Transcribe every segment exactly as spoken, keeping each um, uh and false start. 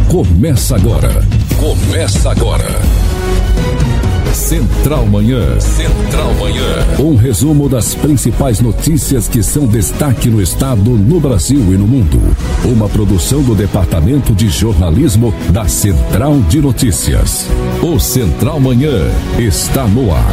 Começa agora. Começa agora. Central Manhã. Central Manhã. Um resumo das principais notícias que são destaque no estado, no Brasil e no mundo. Uma produção do Departamento de Jornalismo da Central de Notícias. O Central Manhã está no ar.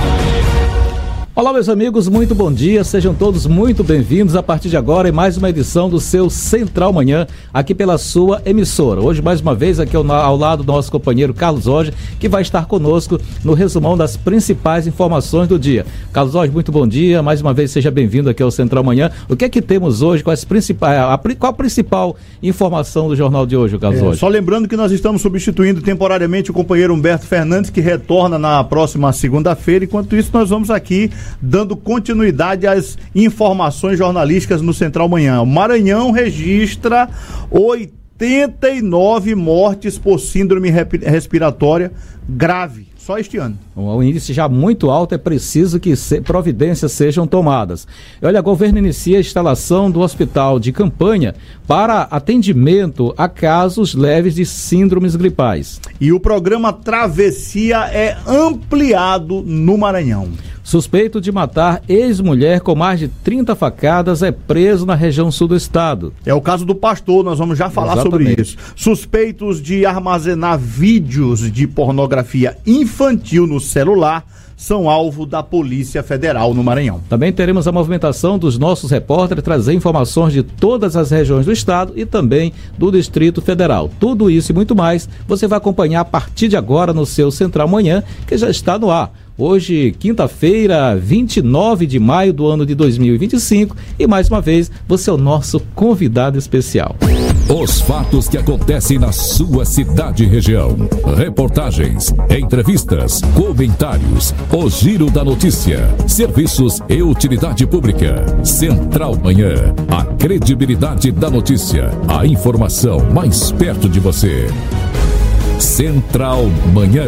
Olá, meus amigos, muito bom dia, sejam todos muito bem-vindos a partir de agora em mais uma edição do seu Central Manhã, aqui pela sua emissora. Hoje, mais uma vez, aqui ao, ao lado do nosso companheiro Carlos Jorge, que vai estar conosco no resumão das principais informações do dia. Carlos Jorge, muito bom dia, mais uma vez seja bem-vindo aqui ao Central Manhã. O que é que temos hoje, quais principais, a, qual a principal informação do jornal de hoje, Carlos Jorge? É, só lembrando que nós estamos substituindo temporariamente o companheiro Humberto Fernandes, que retorna na próxima segunda-feira. Enquanto isso, nós vamos aqui dando continuidade às informações jornalísticas no Central Manhã. O Maranhão registra oitenta e nove mortes por síndrome respiratória grave, só este ano. Um índice já muito alto, é preciso que se, providências sejam tomadas. Olha, o governo inicia a instalação do hospital de campanha para atendimento a casos leves de síndromes gripais. E o programa Travessia é ampliado no Maranhão. Suspeito de matar ex-mulher com mais de trinta facadas é preso na região sul do estado. É o caso do pastor, nós vamos já falar Exatamente. sobre isso. Suspeitos de armazenar vídeos de pornografia infantil no celular são alvo da Polícia Federal no Maranhão. Também teremos a movimentação dos nossos repórteres, trazer informações de todas as regiões do estado e também do Distrito Federal. Tudo isso e muito mais você vai acompanhar a partir de agora no seu Central Manhã, que já está no ar. Hoje, quinta-feira, vinte e nove de maio do ano de dois mil e vinte e cinco, e mais uma vez, você é o nosso convidado especial. Os fatos que acontecem na sua cidade e região. Reportagens, entrevistas, comentários, o giro da notícia, serviços e utilidade pública. Central Manhã, a credibilidade da notícia, a informação mais perto de você. Central Manhã.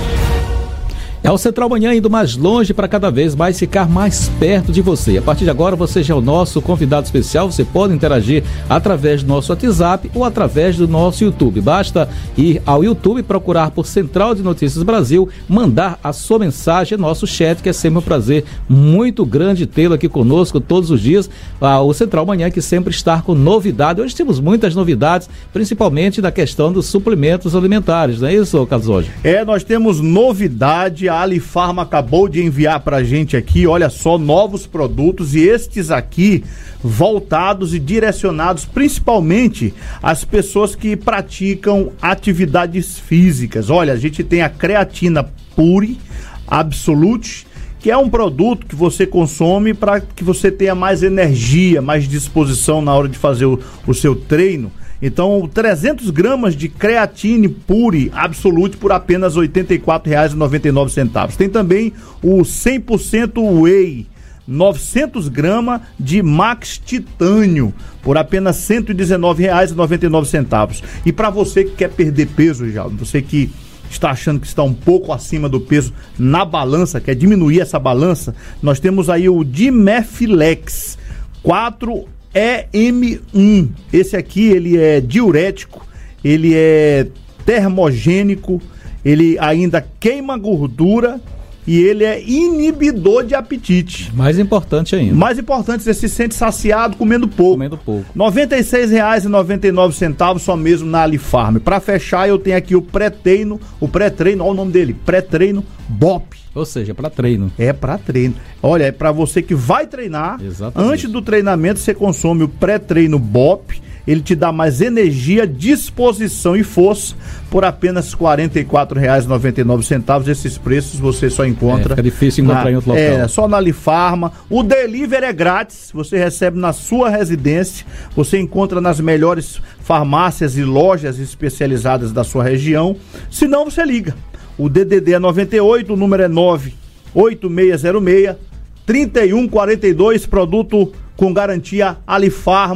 É o Central Manhã indo mais longe para cada vez mais ficar mais perto de você. A partir de agora você já é o nosso convidado especial, você pode interagir através do nosso WhatsApp ou através do nosso YouTube. Basta ir ao YouTube, procurar por Central de Notícias Brasil, mandar a sua mensagem no nosso chat, que é sempre um prazer muito grande tê-lo aqui conosco todos os dias. Ah, o Central Manhã que sempre está com novidade. Hoje temos muitas novidades, principalmente da questão dos suplementos alimentares, não é isso, Carlos Jorge? É, nós temos novidade. A Alifarma acabou de enviar pra gente aqui, olha só, novos produtos, e estes aqui voltados e direcionados principalmente às pessoas que praticam atividades físicas. Olha, a gente tem a creatina Pure Absolute, que é um produto que você consome para que você tenha mais energia, mais disposição na hora de fazer o, o seu treino. Então, trezentas gramas de creatine Pure Absolute por apenas oitenta e quatro reais e noventa e nove centavos. Tem também o cem por cento Whey, novecentas gramas de Max Titânio por apenas cento e dezenove reais e noventa e nove centavos. E para você que quer perder peso, já, você que está achando que está um pouco acima do peso na balança, quer diminuir essa balança, nós temos aí o Dimefilex quatro E M um. Esse aqui, ele é diurético, ele é termogênico, ele ainda queima gordura e ele é inibidor de apetite. Mais importante ainda. Mais importante, você se sente saciado comendo pouco. Comendo pouco. noventa e seis reais e noventa e nove centavos só mesmo na Alifarm. Para fechar, eu tenho aqui o pré-treino, o pré-treino, olha o nome dele, pré-treino B O P. Ou seja, para treino. É para treino. Olha, é para você que vai treinar. Exatamente. Antes do treinamento, você consome o pré-treino B O P. Ele te dá mais energia, disposição e força por apenas quarenta e quatro reais e noventa e nove centavos. Esses preços você só encontra. É, fica difícil encontrar na, em outro local. É, só na Alifarma. O delivery é grátis, você recebe na sua residência. Você encontra nas melhores farmácias e lojas especializadas da sua região. Se não, você liga. O D D D é noventa e oito, o número é nove oito seis zero seis, três um quatro dois, produto com garantia Alifarma.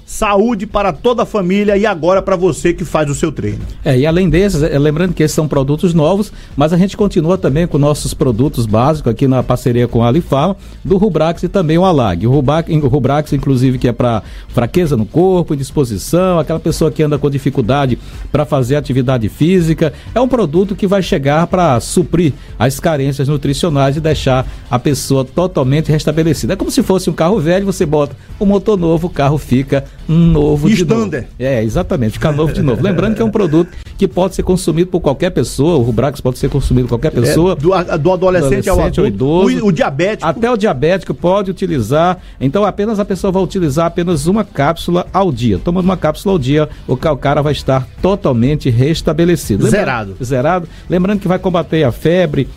saúde para toda a família e agora para você que faz o seu treino. É, e além desses, é, lembrando que esses são produtos novos, mas a gente continua também com nossos produtos básicos aqui na parceria com a Alifarma, do Rubrax e também o Alag. O Rubrax, o Rubrax inclusive, que é para fraqueza no corpo, indisposição, aquela pessoa que anda com dificuldade para fazer atividade física, é um produto que vai chegar para suprir as carências nutricionais e deixar a pessoa totalmente restabelecida. É como se fosse um carro velho, você bota o motor novo, o carro fica novo de novo. É, exatamente, fica novo de novo. Lembrando que é um produto que pode ser consumido por qualquer pessoa, o Rubrax pode ser consumido por qualquer pessoa. É, do, a, do adolescente, adolescente ao adulto, idoso, o, o diabético. Até o diabético pode utilizar, então apenas a pessoa vai utilizar apenas uma cápsula ao dia. Tomando uma cápsula ao dia, o cara vai estar totalmente restabelecido. Lembrando, zerado. Zerado. Lembrando que vai combater a febre,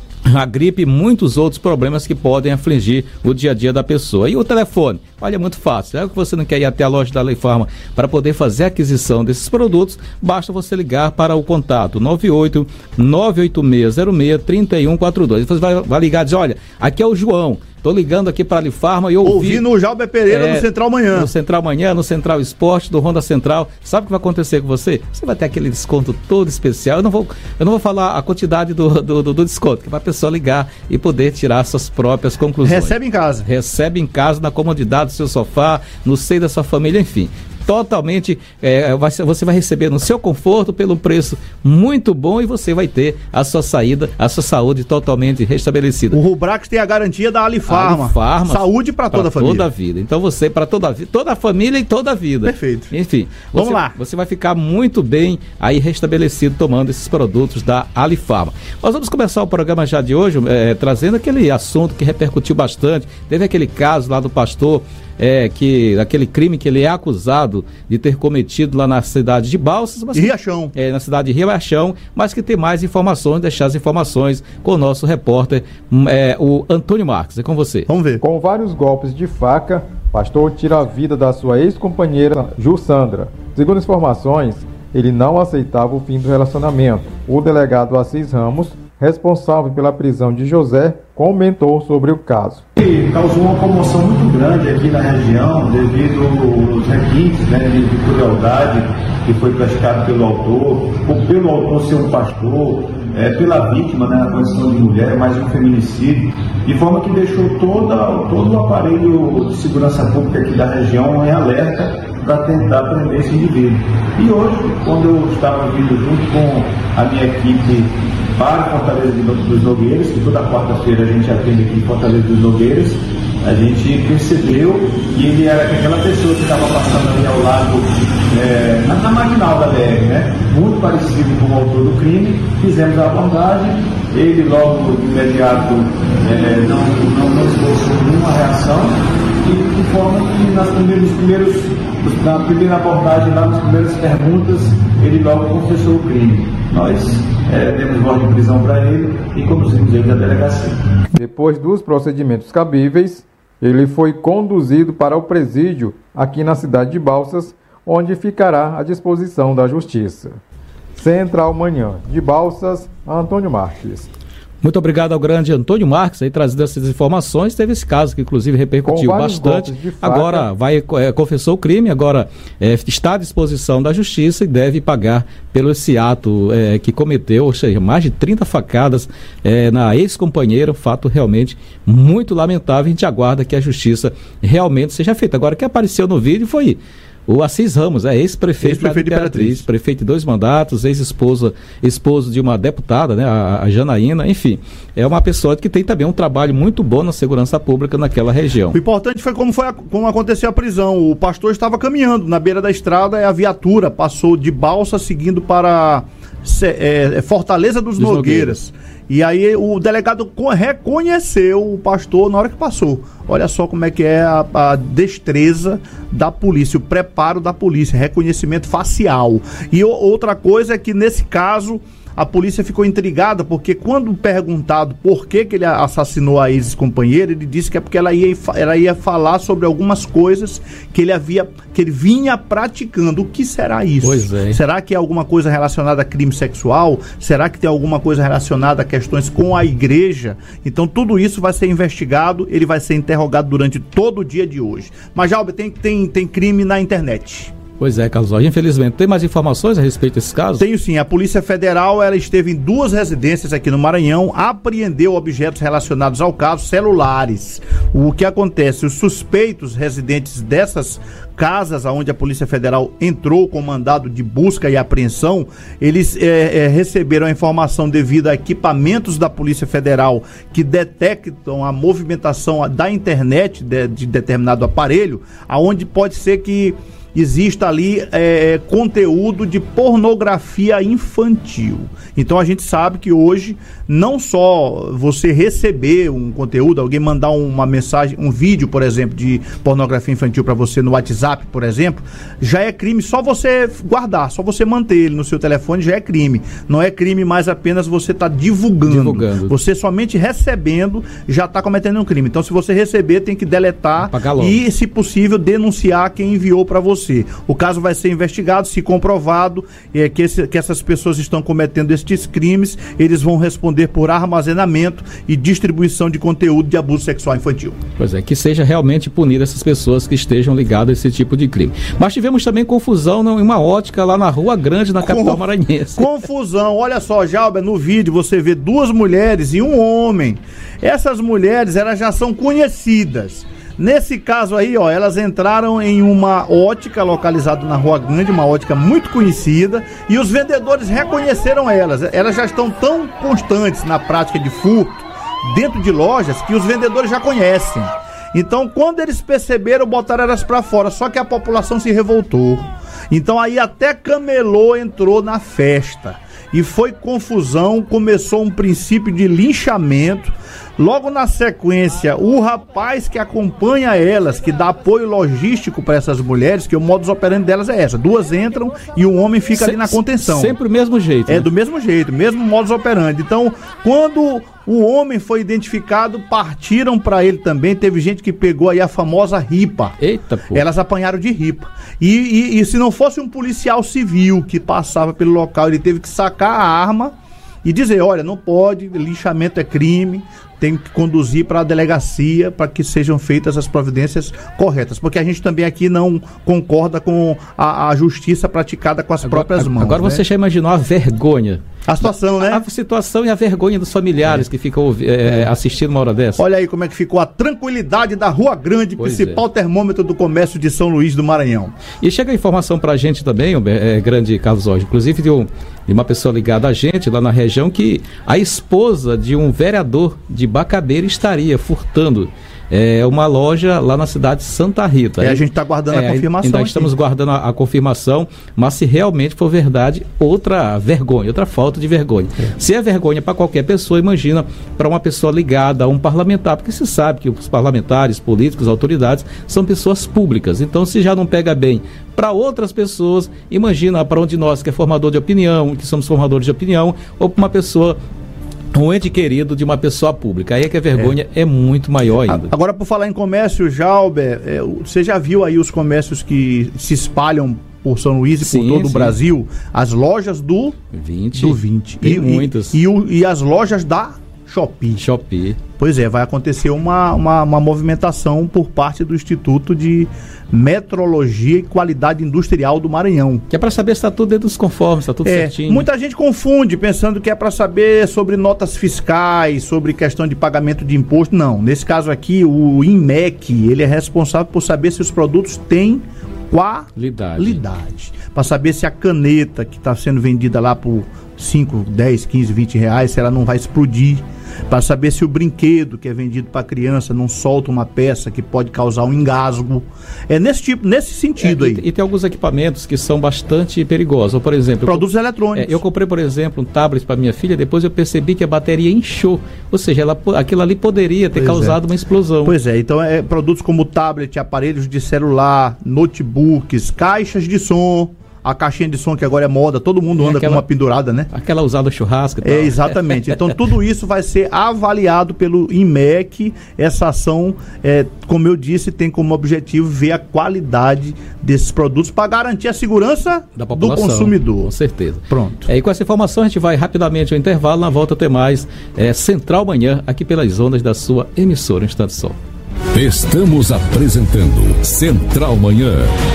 a gripe e muitos outros problemas que podem afligir o dia a dia da pessoa. E o telefone? Olha, é muito fácil. É que você não quer ir até a loja da Alifarma para poder fazer a aquisição desses produtos, basta você ligar para o contato nove oito nove oito seis zero seis três um quatro dois. Você vai, vai ligar e dizer, olha, aqui é o João. Tô ligando aqui para a Alifarma e ouvi... Ouvindo o Jalber Pereira é, no Central Manhã. No Central Manhã, no Central Esporte, do Honda Central. Sabe o que vai acontecer com você? Você vai ter aquele desconto todo especial. Eu não vou, eu não vou falar a quantidade do, do, do, do desconto, que vai a pessoa ligar e poder tirar suas próprias conclusões. Recebe em casa. Recebe em casa, na comodidade do seu sofá, no seio da sua família, enfim. Totalmente, é, vai, você vai receber no seu conforto, pelo preço muito bom, e você vai ter a sua saída, a sua saúde totalmente restabelecida. O Rubrax tem a garantia da Alifarma. Alifarma, saúde para toda a família. Toda a vida. Então você, para toda a vida, toda a família e toda a vida. Perfeito. Enfim, vamos você, lá. Você vai ficar muito bem aí restabelecido tomando esses produtos da Alifarma. Nós vamos começar o programa já de hoje, é, trazendo aquele assunto que repercutiu bastante. Teve aquele caso lá do pastor, É, que aquele crime que ele é acusado de ter cometido lá na cidade de Balsas, mas de Riachão. É, na cidade de Riachão, mas que tem mais informações, deixar as informações com o nosso repórter, é, o Antônio Marques. É com você. Vamos ver. Com vários golpes de faca, pastor tira a vida da sua ex-companheira Jussandra. Segundo informações, ele não aceitava o fim do relacionamento. O delegado Assis Ramos, responsável pela prisão de José, comentou sobre o caso. Causou uma comoção muito grande aqui na região devido aos requintes, né, de, de crueldade que foi praticado pelo autor, ou pelo autor ser um pastor, é, pela vítima, né, na condição de mulher, mais um feminicídio, de forma que deixou toda, todo o aparelho de segurança pública aqui da região em alerta para tentar prender esse indivíduo. E hoje, quando eu estava vindo junto com a minha equipe para Fortaleza dos Nogueiras, que toda quarta-feira a gente atende aqui em Fortaleza dos Nogueiras, a gente percebeu que ele era aquela pessoa que estava passando ali ao lado, é, na, na marginal da B R, né? Muito parecido com o autor do crime. Fizemos a abordagem, ele logo de imediato é, não, não, não esboçou nenhuma reação, e de forma que nas primeiros, primeiros, na primeira abordagem, lá nas primeiras perguntas, ele logo confessou o crime. Nós é, demos ordem de prisão para ele e conduzimos ele à delegacia. Depois dos procedimentos cabíveis, ele foi conduzido para o presídio aqui na cidade de Balsas, onde ficará à disposição da Justiça. Central Manhã de Balsas, Antônio Marques. Muito obrigado ao grande Antônio Marques aí trazendo essas informações. Teve esse caso que inclusive repercutiu bastante. Agora vai, é, confessou o crime, agora é, está à disposição da Justiça e deve pagar pelo esse ato é, que cometeu, ou seja, mais de trinta facadas é, na ex-companheira, um fato realmente muito lamentável. A gente aguarda que a Justiça realmente seja feita. Agora, o que apareceu no vídeo foi o Assis Ramos, é ex-prefeito, ex-prefeito de Imperatriz, prefeito de dois mandatos, ex-esposa, esposo de uma deputada, né, a, a Janaína, enfim, é uma pessoa que tem também um trabalho muito bom na segurança pública naquela região. O importante foi como, foi a, como aconteceu a prisão. O pastor estava caminhando na beira da estrada e a viatura passou de Balsa seguindo para é, Fortaleza dos, dos Nogueiras. Nogueiras. E aí o delegado reconheceu o pastor na hora que passou. Olha só como é que é a, a destreza da polícia, o preparo da polícia, reconhecimento facial. E o, outra coisa é que nesse caso a polícia ficou intrigada, porque quando perguntado por que, que ele assassinou a ex-companheira, ele disse que é porque ela ia, ela ia falar sobre algumas coisas que ele havia, que ele vinha praticando. O que será isso? Pois é. Será que é alguma coisa relacionada a crime sexual? Será que tem alguma coisa relacionada a questões com a igreja? Então tudo isso vai ser investigado, ele vai ser interrogado durante todo o dia de hoje. Mas, Jalber, tem, tem, tem crime na internet. Pois é, Carlos Jorge, infelizmente. Tem mais informações a respeito desse caso? Tenho sim. A Polícia Federal, ela esteve em duas residências aqui no Maranhão, apreendeu objetos relacionados ao caso, celulares. O que acontece? Os suspeitos residentes dessas casas onde a Polícia Federal entrou com mandado de busca e apreensão, eles é, é, receberam a informação devido a equipamentos da Polícia Federal que detectam a movimentação da internet de, de determinado aparelho, aonde pode ser que exista ali é, conteúdo de pornografia infantil. Então a gente sabe que hoje não só você receber um conteúdo, alguém mandar uma mensagem, um vídeo, por exemplo, de pornografia infantil para você no WhatsApp, por exemplo, já é crime só você guardar, só você manter ele no seu telefone já é crime. Não é crime mais apenas você estar tá divulgando. divulgando. Você somente recebendo já está cometendo um crime. Então se você receber tem que deletar e, se possível, denunciar quem enviou para você. O caso vai ser investigado, se comprovado é, que, esse, que essas pessoas estão cometendo estes crimes, eles vão responder por armazenamento e distribuição de conteúdo de abuso sexual infantil. Pois é, que seja realmente punida essas pessoas que estejam ligadas a esse tipo de crime. Mas tivemos também confusão em uma ótica lá na Rua Grande, na capital maranhense. Confusão, olha só, Jalber, no vídeo você vê duas mulheres e um homem. Essas mulheres, elas já são conhecidas. Nesse caso aí, ó, elas entraram em uma ótica localizada na Rua Grande, uma ótica muito conhecida, e os vendedores reconheceram elas. Elas já estão tão constantes na prática de furto dentro de lojas que os vendedores já conhecem. Então, quando eles perceberam, botaram elas para fora, só que a população se revoltou. Então aí até camelô entrou na festa. E foi confusão, começou um princípio de linchamento. Logo na sequência, o rapaz que acompanha elas, que dá apoio logístico para essas mulheres, que o modus operandi delas é essa: duas entram e o homem fica Se, ali na contenção. Sempre o mesmo jeito. É, né? do mesmo jeito, mesmo modus operandi. Então, quando o homem foi identificado, partiram para ele também. Teve gente que pegou aí a famosa ripa. Eita, pô. Elas apanharam de ripa. E, e, e se não fosse um policial civil que passava pelo local, ele teve que sacar a arma e dizer: olha, não pode, linchamento é crime, tem que conduzir para a delegacia para que sejam feitas as providências corretas, porque a gente também aqui não concorda com a, a justiça praticada com as agora, próprias mãos. Agora, né? Você já imaginou a vergonha? A situação, né? A situação e a vergonha dos familiares é. que ficam é, assistindo uma hora dessa. Olha aí como é que ficou a tranquilidade da Rua Grande, pois principal é. termômetro do comércio de São Luís do Maranhão. E chega a informação pra gente também, é, grande Carlos Jorge, inclusive de, um, de uma pessoa ligada a gente lá na região, que a esposa de um vereador de Bacabeira estaria furtando É uma loja lá na cidade de Santa Rita. E a gente está guardando é, a confirmação. Ainda aqui. estamos guardando a, a confirmação, mas se realmente for verdade, outra vergonha, outra falta de vergonha. É. Se é vergonha para qualquer pessoa, imagina para uma pessoa ligada a um parlamentar, porque se sabe que os parlamentares, políticos, autoridades são pessoas públicas. Então, se já não pega bem para outras pessoas, imagina para um de nós que é formador de opinião, que somos formadores de opinião, ou para uma pessoa, um ente querido de uma pessoa pública. Aí é que a vergonha é, é muito maior ainda. Agora, por falar em comércio, Jalber, é, você já viu aí os comércios que se espalham por São Luís e sim, por todo sim. o Brasil? As lojas do vinte. Do vinte. Tem e, muitas. E, e, o, e as lojas da Shopee. Shopee. Pois é, vai acontecer uma, uma, uma movimentação por parte do Instituto de Metrologia e Qualidade Industrial do Maranhão. Que é para saber se está tudo dentro dos conformes, está tudo é, certinho. Muita gente confunde, pensando que é para saber sobre notas fiscais, sobre questão de pagamento de imposto. Não, nesse caso aqui, o INMEC, ele é responsável por saber se os produtos têm qualidade. Para saber se a caneta que está sendo vendida lá por cinco, dez, quinze, vinte reais, se ela não vai explodir. Para saber se o brinquedo que é vendido para criança não solta uma peça que pode causar um engasgo. É nesse tipo, nesse sentido é, aí. E, e tem alguns equipamentos que são bastante perigosos. Por exemplo, produtos eu, eletrônicos. É, eu comprei, por exemplo, um tablet para minha filha, depois eu percebi que a bateria inchou. Ou seja, ela, aquilo ali poderia ter pois causado é. uma explosão. Pois é, então é produtos como tablet, aparelhos de celular, notebooks, caixas de som. a caixinha de som que agora é moda, todo mundo E anda aquela- com uma pendurada, né? Aquela usada churrasco e tal. É, exatamente. Então, tudo isso vai ser avaliado pelo I M E C. Essa ação, é, como eu disse, tem como objetivo ver a qualidade desses produtos para garantir a segurança Da do população, consumidor. com certeza. Pronto. É, e com essa informação a gente vai rapidamente ao intervalo, na volta tem mais é, Central Manhã, aqui pelas ondas da sua emissora, um instante só. Estamos apresentando Central Manhã.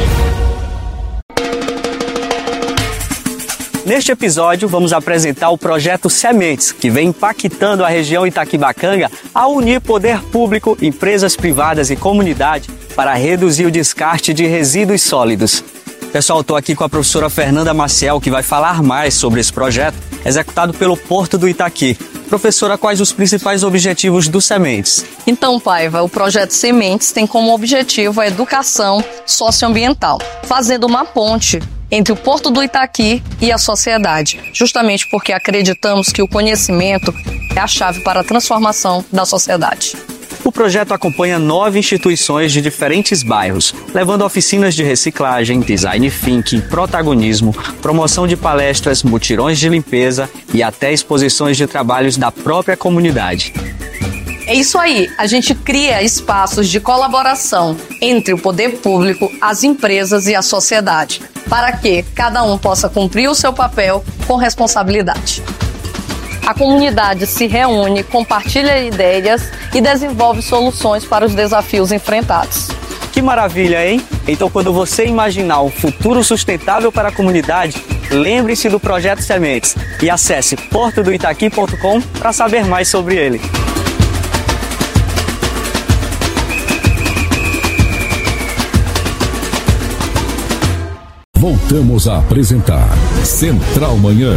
Neste episódio, vamos apresentar o projeto Sementes, que vem impactando a região Itaquibacanga a unir poder público, empresas privadas e comunidade para reduzir o descarte de resíduos sólidos. Pessoal, estou aqui com a professora Fernanda Maciel, que vai falar mais sobre esse projeto, executado pelo Porto do Itaqui. Professora, quais os principais objetivos do Sementes? Então, Paiva, o projeto Sementes tem como objetivo a educação socioambiental, fazendo uma ponte entre o Porto do Itaqui e a sociedade, justamente porque acreditamos que o conhecimento é a chave para a transformação da sociedade. O projeto acompanha nove instituições de diferentes bairros, levando oficinas de reciclagem, design thinking, protagonismo, promoção de palestras, mutirões de limpeza e até exposições de trabalhos da própria comunidade. É isso aí, a gente cria espaços de colaboração entre o poder público, as empresas e a sociedade, para que cada um possa cumprir o seu papel com responsabilidade. A comunidade se reúne, compartilha ideias e desenvolve soluções para os desafios enfrentados. Que maravilha, hein? Então, quando você imaginar um futuro sustentável para a comunidade, lembre-se do Projeto Sementes e acesse porto do itaqui ponto com para saber mais sobre ele. Voltamos a apresentar Central Manhã.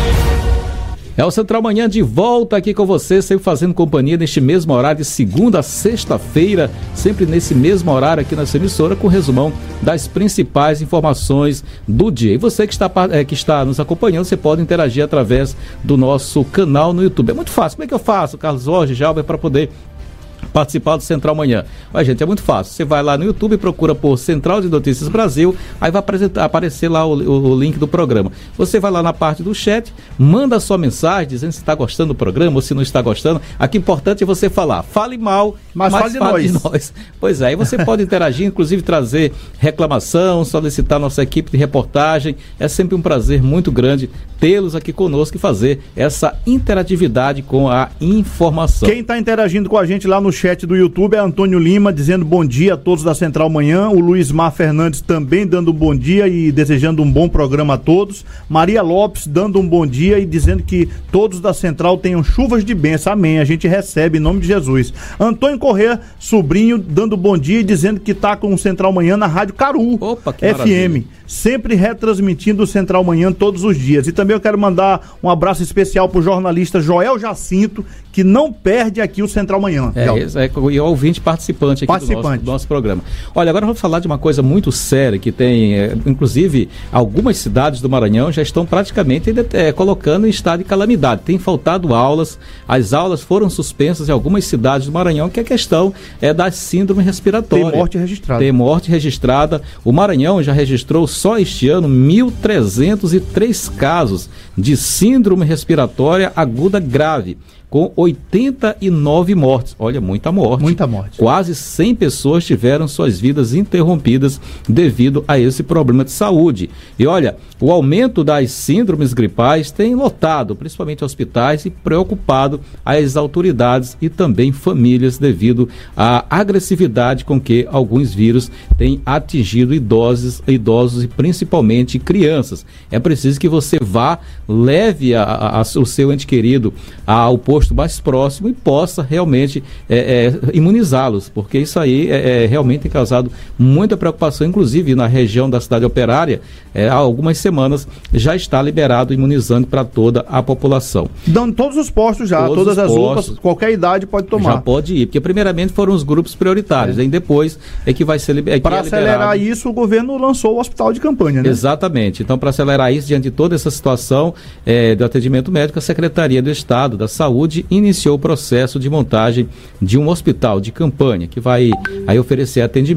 É o Central Manhã de volta aqui com você, sempre fazendo companhia neste mesmo horário, de segunda a sexta-feira, sempre nesse mesmo horário aqui nessa emissora, com resumão das principais informações do dia. E você que está, é, que está nos acompanhando, você pode interagir através do nosso canal no YouTube. É muito fácil. Como é que eu faço, Carlos Jorge, Jalber, para poder participar do Central Manhã? Olha, gente, é muito fácil. Você vai lá no YouTube, procura por Central de Notícias Brasil, aí vai apresentar, aparecer lá o, o, o link do programa. Você vai lá na parte do chat, manda a sua mensagem dizendo se está gostando do programa ou se não está gostando. Aqui o importante é você falar. Fale mal, mas, mas fale, de, fale nós. de nós. Pois é, aí você pode interagir, inclusive trazer reclamação, solicitar nossa equipe de reportagem. É sempre um prazer muito grande tê-los aqui conosco e fazer essa interatividade com a informação. Quem está interagindo com a gente lá no chat do YouTube é Antônio Lima, dizendo bom dia a todos da Central Manhã. O Luiz Mar Fernandes também dando um bom dia e desejando um bom programa a todos. Maria Lopes dando um bom dia e dizendo que todos da Central tenham chuvas de bênção. Amém. A gente recebe em nome de Jesus. Antônio Corrêa, sobrinho, dando bom dia e dizendo que está com o Central Manhã na Rádio Caru. Opa, que F M. maravilha. Sempre retransmitindo o Central Manhã todos os dias. E também eu quero mandar um abraço especial para o jornalista Joel Jacinto, que não perde aqui o Central Manhã. É, é, e o ouvinte participante aqui participante. Do, nosso, do nosso programa. Olha, agora vamos falar de uma coisa muito séria que tem, é, inclusive, algumas cidades do Maranhão já estão praticamente é, colocando em estado de calamidade. Tem faltado aulas, as aulas foram suspensas em algumas cidades do Maranhão, que a questão é da síndrome respiratória. Tem morte registrada. Tem morte registrada. O Maranhão já registrou só este ano mil trezentos e três casos de síndrome respiratória aguda grave, com oitenta e nove mortes. Olha, muita morte. Muita morte. Quase cem pessoas tiveram suas vidas interrompidas devido a esse problema de saúde. E olha, o aumento das síndromes gripais tem lotado, principalmente hospitais, e preocupado as autoridades e também famílias devido à agressividade com que alguns vírus têm atingido idosos, idosos e principalmente crianças. É preciso que você vá, leve a, a, a, o seu ente querido ao posto mais próximo e possa realmente é, é, imunizá-los, porque isso aí é, é, realmente tem causado muita preocupação, inclusive na região da cidade operária, é, há algumas semanas já está liberado imunizante para toda a população. Dando todos os postos já, todos todas as postos, U P As, qualquer idade pode tomar. Já pode ir, porque primeiramente foram os grupos prioritários, é. Aí depois é que vai ser liber, é para é acelerar isso, o governo lançou o hospital de campanha, né? Exatamente. Então, para acelerar isso, diante de toda essa situação é, do atendimento médico, a Secretaria do Estado da Saúde iniciou o processo de montagem de um hospital de campanha que vai aí oferecer atendimento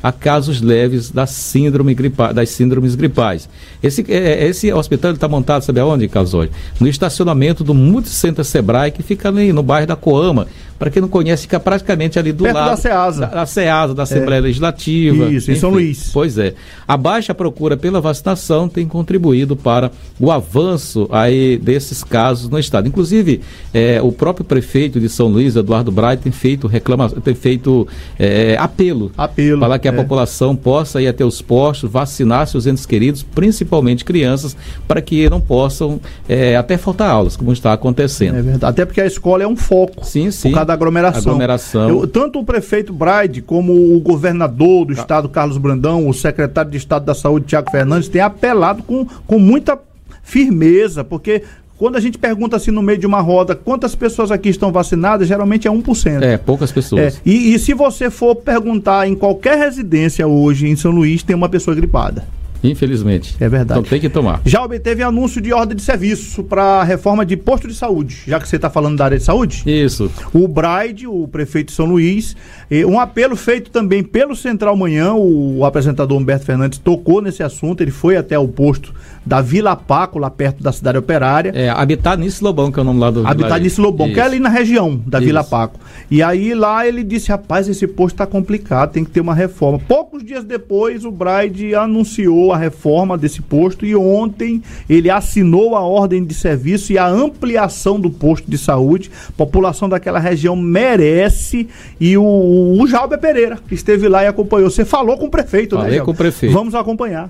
a casos leves da síndrome gripa, das síndromes gripais. Esse, é, esse hospital está montado, sabe aonde, Carlos? Hoje? No estacionamento do Multicenter Sebrae, que fica ali no bairro da Coama. Para quem não conhece, fica praticamente ali do perto lado da SEASA. Da, da SEASA, da Assembleia é. Legislativa. Isso, enfim, em São Luís. Pois é. A baixa procura pela vacinação tem contribuído para o avanço aí desses casos no estado. Inclusive, é, o próprio prefeito de São Luís, Eduardo Braide, tem feito, reclama, tem feito é, apelo, apelo para que a é. população possa ir até os postos, vacinar seus entes queridos, principalmente crianças, para que não possam é, até faltar aulas, como está acontecendo. É verdade. Até porque a escola é um foco. Sim, sim. Por causa da aglomeração. aglomeração. Eu, tanto o prefeito Braide como o governador do estado, Carlos Brandão, o secretário de Estado da Saúde, Tiago Fernandes, têm apelado com, com muita firmeza, porque quando a gente pergunta assim no meio de uma roda quantas pessoas aqui estão vacinadas, geralmente é um por cento. É, poucas pessoas. É, e, e se você for perguntar em qualquer residência hoje em São Luís, tem uma pessoa gripada. Infelizmente. É verdade. Então tem que tomar. Já obteve anúncio de ordem de serviço para a reforma de posto de saúde, já que você está falando da área de saúde. Isso. O Braide, o prefeito de São Luís, um apelo feito também pelo Central Manhã, o apresentador Humberto Fernandes tocou nesse assunto, ele foi até o posto da Vila Paco, lá perto da cidade operária. É, Habitat Nice Lobão, que é o nome lá do... Habitat Nice Lobão, que é ali na região da Isso. Vila Paco. E aí lá ele disse, rapaz, esse posto está complicado, tem que ter uma reforma. Poucos dias depois, o Braide anunciou a reforma desse posto e ontem ele assinou a ordem de serviço e a ampliação do posto de saúde. A população daquela região merece. E o, o Jalber Pereira, que esteve lá e acompanhou. Você falou com o prefeito, Falei né, Jalber? com o prefeito. Vamos acompanhar.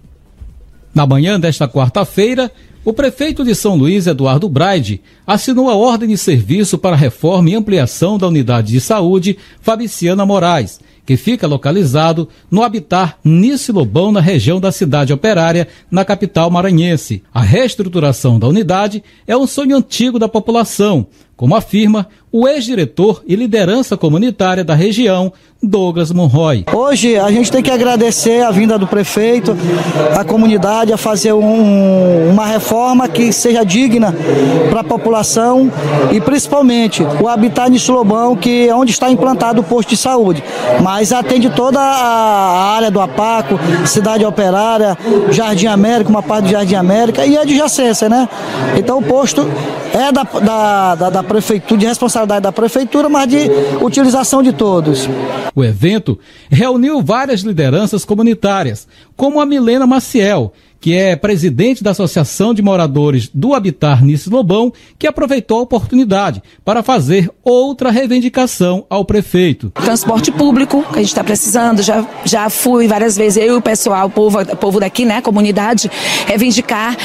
Na manhã desta quarta-feira, o prefeito de São Luís, Eduardo Braide, assinou a ordem de serviço para a reforma e ampliação da unidade de saúde Fabriciana Moraes, que fica localizado no Habitat Nice Lobão, na região da cidade operária, na capital maranhense. A reestruturação da unidade é um sonho antigo da população, como afirma o ex-diretor e liderança comunitária da região, Douglas Monroy. Hoje a gente tem que agradecer a vinda do prefeito, a comunidade, a fazer um, uma reforma que seja digna para a população e principalmente o Habitat Nice Lobão, que é onde está implantado o posto de saúde, mas atende toda a área do Apaco, Cidade Operária, Jardim América, uma parte do Jardim América e adjacência, né? Então o posto é da, da, da, da prefeitura, de responsabilidade da prefeitura, mas de utilização de todos. O evento reuniu várias lideranças comunitárias, como a Milena Maciel, que é presidente da Associação de Moradores do Habitat Nice Lobão, que aproveitou a oportunidade para fazer outra reivindicação ao prefeito. Transporte público, que a gente está precisando, já, já fui várias vezes, eu e o pessoal, o povo, o povo daqui, né, comunidade, reivindicar,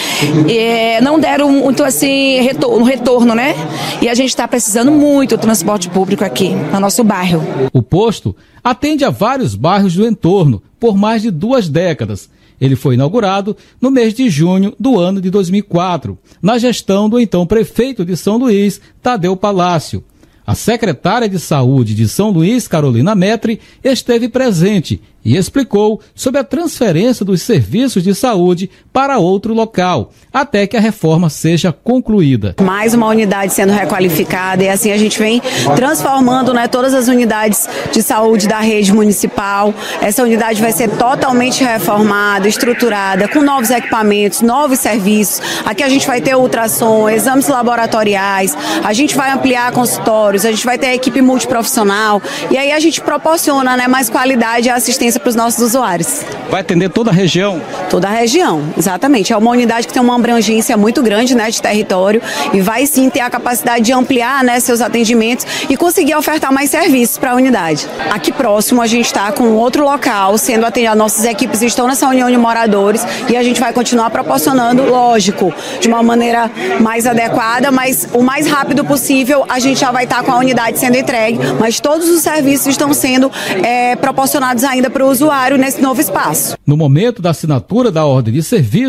e não deram muito assim, retorno, retorno, né? E a gente está precisando muito do transporte público aqui, no nosso bairro. O posto atende a vários bairros do entorno por mais de duas décadas. Ele foi inaugurado no mês de junho do ano de dois mil e quatro, na gestão do então prefeito de São Luís, Tadeu Palácio. A secretária de Saúde de São Luís, Carolina Metri, esteve presente e explicou sobre a transferência dos serviços de saúde para outro local, até que a reforma seja concluída. Mais uma unidade sendo requalificada e assim a gente vem transformando, né, todas as unidades de saúde da rede municipal. Essa unidade vai ser totalmente reformada, estruturada, com novos equipamentos, novos serviços. Aqui a gente vai ter ultrassom, exames laboratoriais, a gente vai ampliar consultórios, a gente vai ter a equipe multiprofissional e aí a gente proporciona, né, mais qualidade e assistência para os nossos usuários. Vai atender toda a região? Toda a região, exatamente. É uma unidade que tem uma abrangência muito grande, né, de território e vai sim ter a capacidade de ampliar, né, seus atendimentos e conseguir ofertar mais serviços para a unidade. Aqui próximo a gente está com outro local sendo atendido, nossas equipes estão nessa união de moradores e a gente vai continuar proporcionando, lógico, de uma maneira mais adequada, mas o mais rápido possível a gente já vai estar com a unidade sendo entregue, mas todos os serviços estão sendo é, proporcionados ainda para o usuário nesse novo espaço. No momento da assinatura da ordem de serviço,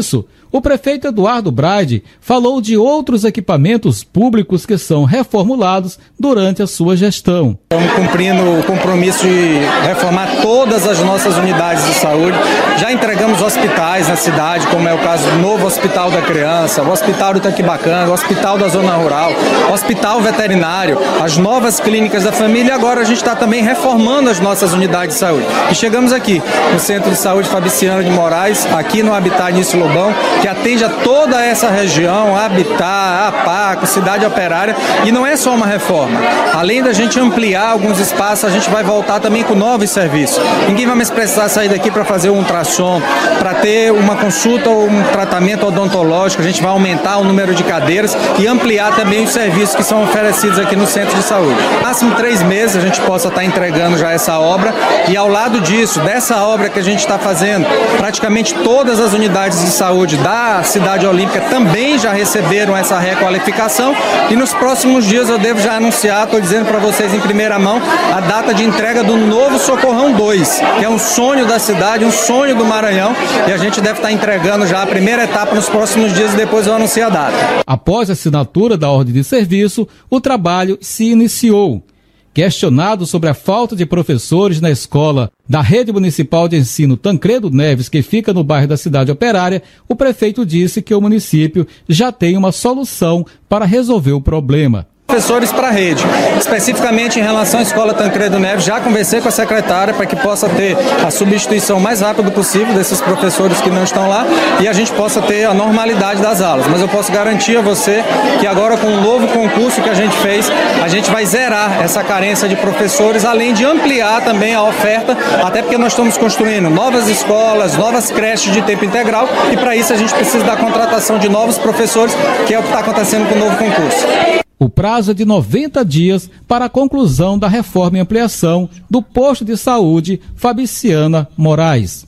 O prefeito Eduardo Braide falou de outros equipamentos públicos que são reformulados durante a sua gestão. Estamos cumprindo o compromisso de reformar todas as nossas unidades de saúde. Já entregamos hospitais na cidade, como é o caso do novo Hospital da Criança, o Hospital do Itaquibacanga, o Hospital da Zona Rural, o Hospital Veterinário, as novas clínicas da família. Agora a gente está também reformando as nossas unidades de saúde. E chegamos aqui no Centro de Saúde Fabriciano de Moraes, aqui no Habitat Nício Lobão, que atende a toda essa região, Habitat, Apaco, Cidade Operária, e não é só uma reforma. Além da gente ampliar alguns espaços, a gente vai voltar também com novos serviços. Ninguém vai mais precisar sair daqui para fazer um ultrassom, para ter uma consulta ou um tratamento odontológico. A gente vai aumentar o número de cadeiras e ampliar também os serviços que são oferecidos aqui no Centro de Saúde. No máximo três meses a gente possa estar entregando já essa obra, e ao lado disso, dessa obra que a gente está fazendo, praticamente todas as unidades de saúde da Cidade Olímpica também já receberam essa requalificação, e nos próximos dias eu devo já anunciar, estou dizendo para vocês em primeira mão, a data de entrega do novo Socorrão dois, que é um sonho da cidade, um sonho do Maranhão, e a gente deve estar entregando já a primeira etapa nos próximos dias e depois eu anuncio a data. Após a assinatura da ordem de serviço, o trabalho se iniciou. Questionado sobre a falta de professores na escola da Rede Municipal de Ensino Tancredo Neves, que fica no bairro da Cidade Operária, o prefeito disse que o município já tem uma solução para resolver o problema. Professores para a rede, especificamente em relação à Escola Tancredo Neves, já conversei com a secretária para que possa ter a substituição mais rápido possível desses professores que não estão lá e a gente possa ter a normalidade das aulas. Mas eu posso garantir a você que agora, com o novo concurso que a gente fez, a gente vai zerar essa carência de professores, além de ampliar também a oferta, até porque nós estamos construindo novas escolas, novas creches de tempo integral, e para isso a gente precisa da contratação de novos professores, que é o que está acontecendo com o novo concurso. O prazo é de noventa dias para a conclusão da reforma e ampliação do posto de saúde Fabriciana Moraes.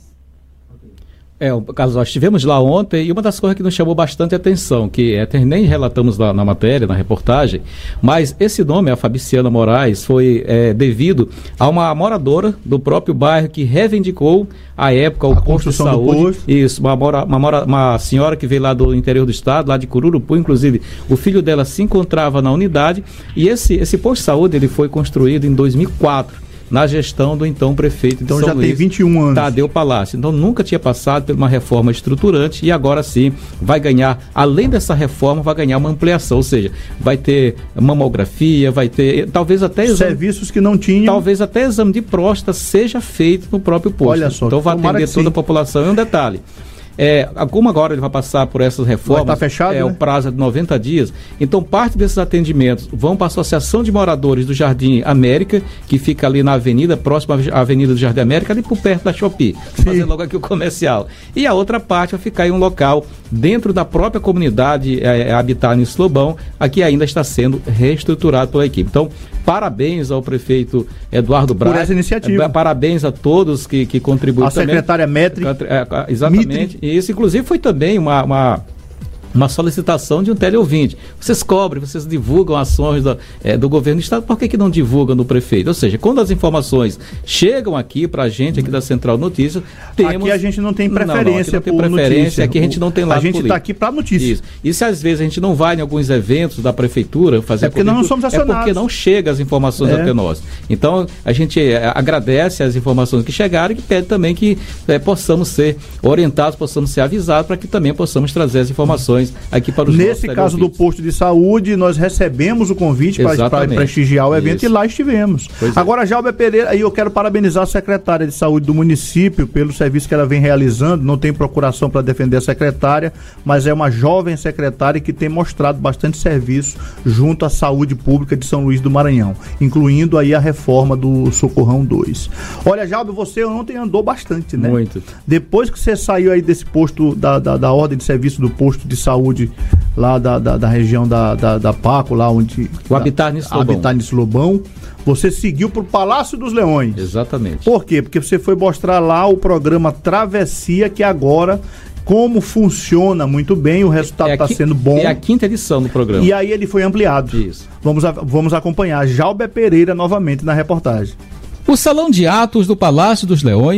É, o caso, nós estivemos lá ontem e uma das coisas que nos chamou bastante atenção, que é, nem relatamos lá na matéria, na reportagem, mas esse nome, a Fabriciana Moraes, foi é, devido a uma moradora do próprio bairro que reivindicou à época o a posto de saúde. Isso, uma, mora, uma, mora, uma senhora que veio lá do interior do estado, lá de Cururupu, inclusive o filho dela se encontrava na unidade, e esse, esse posto de saúde ele foi construído em dois mil e quatro. Na gestão do então prefeito de então São já Luís, tem vinte e um anos. Tadeu Palácio. Então nunca tinha passado por uma reforma estruturante e agora sim vai ganhar, além dessa reforma, vai ganhar uma ampliação, ou seja, vai ter mamografia, vai ter, talvez até exame, serviços que não tinham. Talvez até exame de próstata seja feito no próprio posto. Olha só, então vai atender toda a população. E um detalhe, É, como agora ele vai passar por essas reformas, vai estar fechado, é, né? o prazo é de noventa dias, então parte desses atendimentos vão para a Associação de Moradores do Jardim América, que fica ali na avenida, próxima à Avenida do Jardim América, ali por perto da Shopee, vou fazer logo aqui o comercial, e a outra parte vai ficar em um local dentro da própria comunidade é, Habitat Nício Lobão, aqui ainda está sendo reestruturado pela equipe. Então, parabéns ao prefeito Eduardo Braga. Por essa iniciativa. Parabéns a todos que, que contribuíram. A também. secretária Metri. Exatamente. Mitri. E isso, inclusive, foi também uma... uma uma solicitação de um teleouvinte. Vocês cobrem, vocês divulgam ações do, é, do governo do estado, por que que não divulgam no prefeito? Ou seja, quando as informações chegam aqui pra gente, aqui da Central Notícias, temos... Aqui a gente não tem preferência não, não, aqui não tem preferência, notícia. Aqui a gente não tem lado A gente político. Está aqui para notícia. Isso. E se às vezes a gente não vai em alguns eventos da prefeitura fazer... É porque nós não somos acionados. É porque não chegam as informações é. até nós. Então, a gente é, agradece as informações que chegaram e que pede também que é, possamos ser orientados, possamos ser avisados para que também possamos trazer as informações aqui para os Nesse caso do posto de saúde, nós recebemos o convite para prestigiar o evento. Isso. E lá estivemos. Pois Agora, é. Jalber Pereira, aí eu quero parabenizar a secretária de saúde do município pelo serviço que ela vem realizando. Não tem procuração para defender a secretária, mas é uma jovem secretária que tem mostrado bastante serviço junto à saúde pública de São Luís do Maranhão, incluindo aí a reforma do Socorrão dois. Olha, Jalber, você ontem andou bastante, né? Muito. Depois que você saiu aí desse posto, da, da, da ordem de serviço do posto de saúde lá da, da, da região da, da, da Paco, lá onde... O Habitat Nício Lobão. Habitat Nício Lobão. Você seguiu para o Palácio dos Leões. Exatamente. Por quê? Porque você foi mostrar lá o programa Travessia, que agora, como funciona muito bem, o resultado está é sendo bom. É a quinta edição do programa. E aí ele foi ampliado. Isso. Vamos, a, vamos acompanhar Jalber Pereira novamente na reportagem. O Salão de Atos do Palácio dos Leões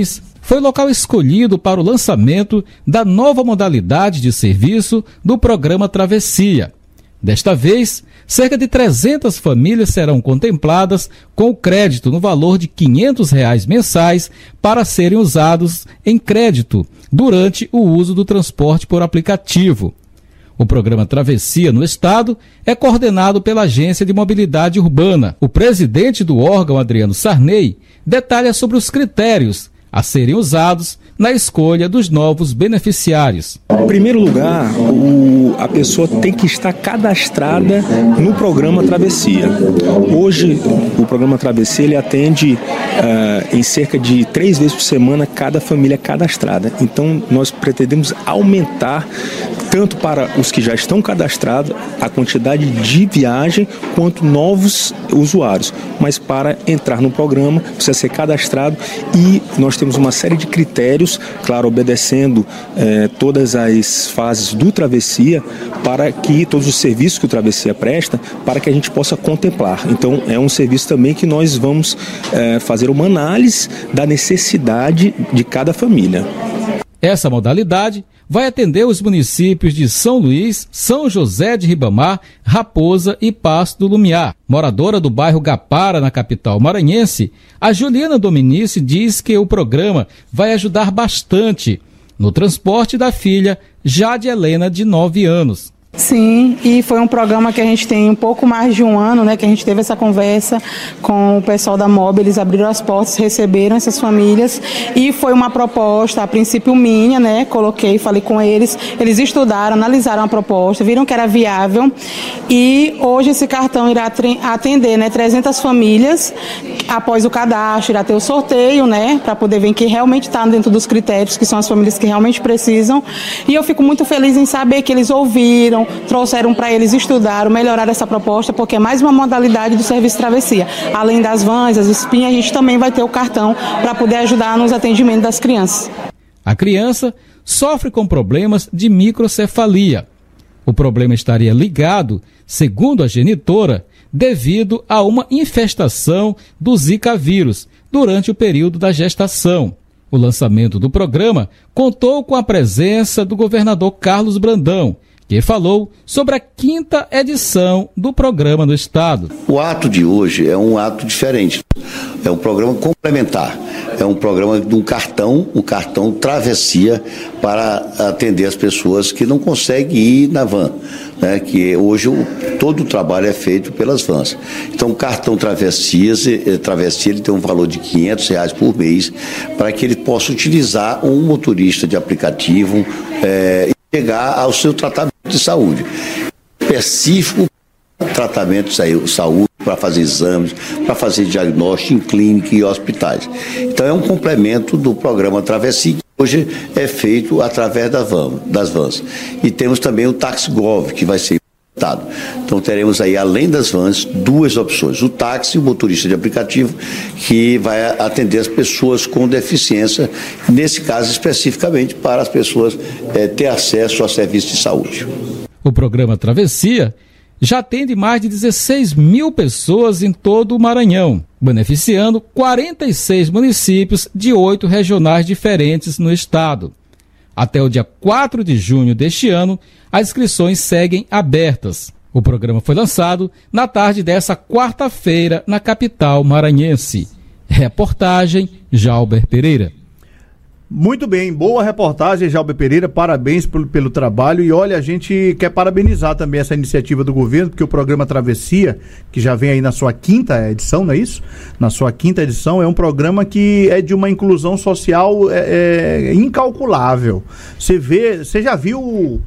foi o local escolhido para o lançamento da nova modalidade de serviço do programa Travessia. Desta vez, cerca de trezentas famílias serão contempladas com o crédito no valor de quinhentos reais mensais para serem usados em crédito durante o uso do transporte por aplicativo. O programa Travessia no Estado é coordenado pela Agência de Mobilidade Urbana. O presidente do órgão, Adriano Sarney, detalha sobre os critérios a serem usados na escolha dos novos beneficiários. Em primeiro lugar, o, a pessoa tem que estar cadastrada no programa Travessia. Hoje, o programa Travessia ele atende uh, em cerca de três vezes por semana cada família cadastrada. Então, nós pretendemos aumentar tanto para os que já estão cadastrados a quantidade de viagem quanto novos usuários. Mas para entrar no programa precisa ser cadastrado e nós temos uma série de critérios, claro, obedecendo eh, todas as fases do Travessia, para que todos os serviços que o Travessia presta, para que a gente possa contemplar. Então, é um serviço também que nós vamos eh, fazer uma análise da necessidade de cada família. Essa modalidade vai atender os municípios de São Luís, São José de Ribamar, Raposa e Passo do Lumiar. Moradora do bairro Gapara, na capital maranhense, a Juliana Dominici diz que o programa vai ajudar bastante no transporte da filha Jade Helena, de nove anos. Sim, e foi um programa que a gente tem um pouco mais de um ano, né, que a gente teve essa conversa com o pessoal da Mob, eles abriram as portas, receberam essas famílias e foi uma proposta, a princípio minha, né, coloquei, falei com eles, eles estudaram, analisaram a proposta, viram que era viável e hoje esse cartão irá atender, né, trezentas famílias, após o cadastro, irá ter o sorteio, né, para poder ver quem realmente está dentro dos critérios, que são as famílias que realmente precisam, e eu fico muito feliz em saber que eles ouviram, trouxeram para eles, estudaram, melhoraram essa proposta, porque é mais uma modalidade do serviço Travessia. Além das vans, as espinhas, a gente também vai ter o cartão para poder ajudar nos atendimentos das crianças. A criança sofre com problemas de microcefalia. O problema estaria ligado, segundo a genitora, devido a uma infestação do Zika vírus durante o período da gestação. O lançamento do programa contou com a presença do governador Carlos Brandão, que falou sobre a quinta edição do programa no estado. O ato de hoje é um ato diferente, é um programa complementar, é um programa de um cartão, um cartão Travessia para atender as pessoas que não conseguem ir na van, né, que hoje o, todo o trabalho é feito pelas vans. Então o cartão Travessia, Travessia ele tem um valor de quinhentos reais por mês para que ele possa utilizar um motorista de aplicativo é, e chegar ao seu tratamento de saúde específico, tratamento de saúde para fazer exames, para fazer diagnóstico em clínica e hospitais. Então é um complemento do programa Travessia, que hoje é feito através da van, das vans. E temos também o TaxiGov, que vai ser implementado. Então teremos aí, além das vans, duas opções: o táxi e o motorista de aplicativo, que vai atender as pessoas com deficiência, nesse caso especificamente para as pessoas é, ter acesso a serviços de saúde. O programa Travessia já atende mais de dezesseis mil pessoas em todo o Maranhão, beneficiando quarenta e seis municípios de oito regionais diferentes no estado. Até o dia quatro de junho deste ano, as inscrições seguem abertas. O programa foi lançado na tarde dessa quarta-feira na capital maranhense. Reportagem Jalber Pereira. Muito bem, boa reportagem, Jalber Pereira, parabéns pelo, pelo trabalho. E olha, a gente quer parabenizar também essa iniciativa do governo, porque o programa Travessia, que já vem aí na sua quinta edição, não é isso? Na sua quinta edição, é um programa que é de uma inclusão social é, é, incalculável. Você vê, você já viu o,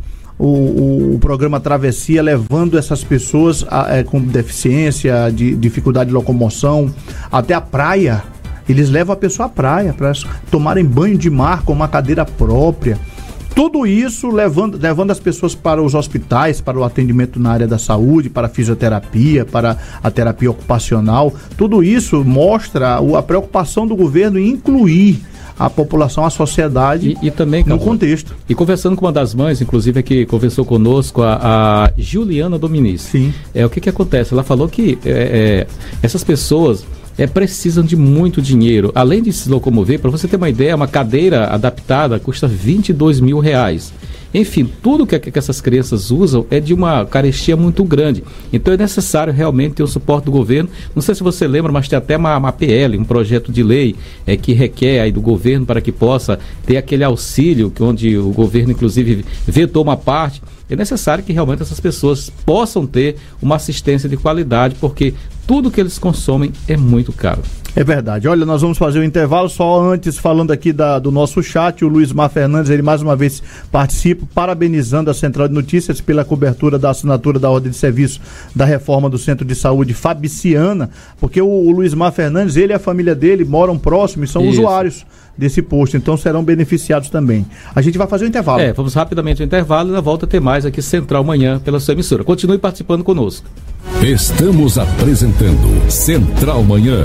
o, o programa Travessia levando essas pessoas a, é, com deficiência, de dificuldade de locomoção, até a praia? Eles levam a pessoa à praia para tomarem banho de mar com uma cadeira própria. Tudo isso levando, levando as pessoas para os hospitais, para o atendimento na área da saúde, para a fisioterapia, para a terapia ocupacional. Tudo isso mostra a preocupação do governo em incluir a população, a sociedade e, e também, no contexto. E conversando com uma das mães, inclusive, que conversou conosco, a, a Juliana Dominici. Sim. É, o que que acontece? Ela falou que é, é, essas pessoas é, precisam de muito dinheiro. Além de se locomover, para você ter uma ideia, uma cadeira adaptada custa vinte e dois mil reais. Enfim, tudo que, que essas crianças usam é de uma carestia muito grande. Então é necessário realmente ter o suporte do governo. Não sei se você lembra, mas tem até uma, uma P L, um projeto de lei é, que requer aí do governo para que possa ter aquele auxílio, que onde o governo inclusive vetou uma parte. É necessário que realmente essas pessoas possam ter uma assistência de qualidade, porque tudo que eles consomem é muito caro. É verdade. Olha, nós vamos fazer o um intervalo, só antes falando aqui da, do nosso chat, o Luiz Mar Fernandes, ele mais uma vez participa, parabenizando a Central de Notícias pela cobertura da assinatura da ordem de serviço da reforma do Centro de Saúde Fabriciana, porque o, o Luiz Mar Fernandes, ele e a família dele moram próximos e são Isso. usuários desse posto, então serão beneficiados também. A gente vai fazer o intervalo. É, vamos rapidamente ao intervalo e na volta ter mais aqui Central Manhã pela sua emissora. Continue participando conosco. Estamos apresentando Central Manhã.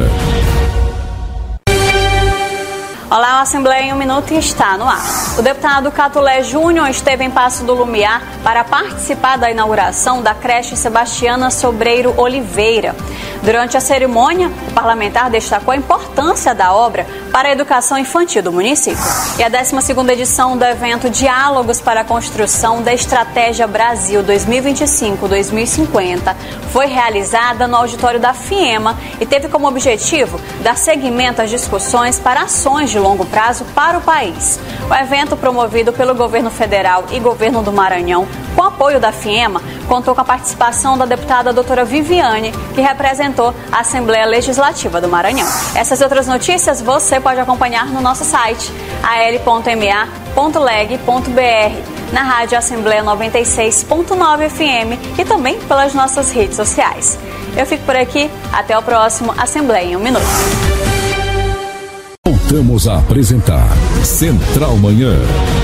Olá, a Assembleia em um Minuto está no ar. O deputado Catulé Júnior esteve em Passo do Lumiar para participar da inauguração da creche Sebastiana Sobreiro Oliveira. Durante a cerimônia, o parlamentar destacou a importância da obra para a educação infantil do município. E a décima segunda edição do evento Diálogos para a Construção da Estratégia Brasil dois mil e vinte e cinco a dois mil e cinquenta foi realizada no auditório da FIEMA e teve como objetivo dar seguimento às discussões para ações de longo prazo para o país. O evento, promovido pelo governo federal e governo do Maranhão, com apoio da FIEMA, contou com a participação da deputada doutora Viviane, que representou a Assembleia Legislativa do Maranhão. Essas outras notícias você pode acompanhar no nosso site, a l ponto m a ponto leg ponto b r, na Rádio Assembleia noventa e seis ponto nove F M e também pelas nossas redes sociais. Eu fico por aqui, até o próximo Assembleia em um Minuto. Voltamos a apresentar Central Manhã.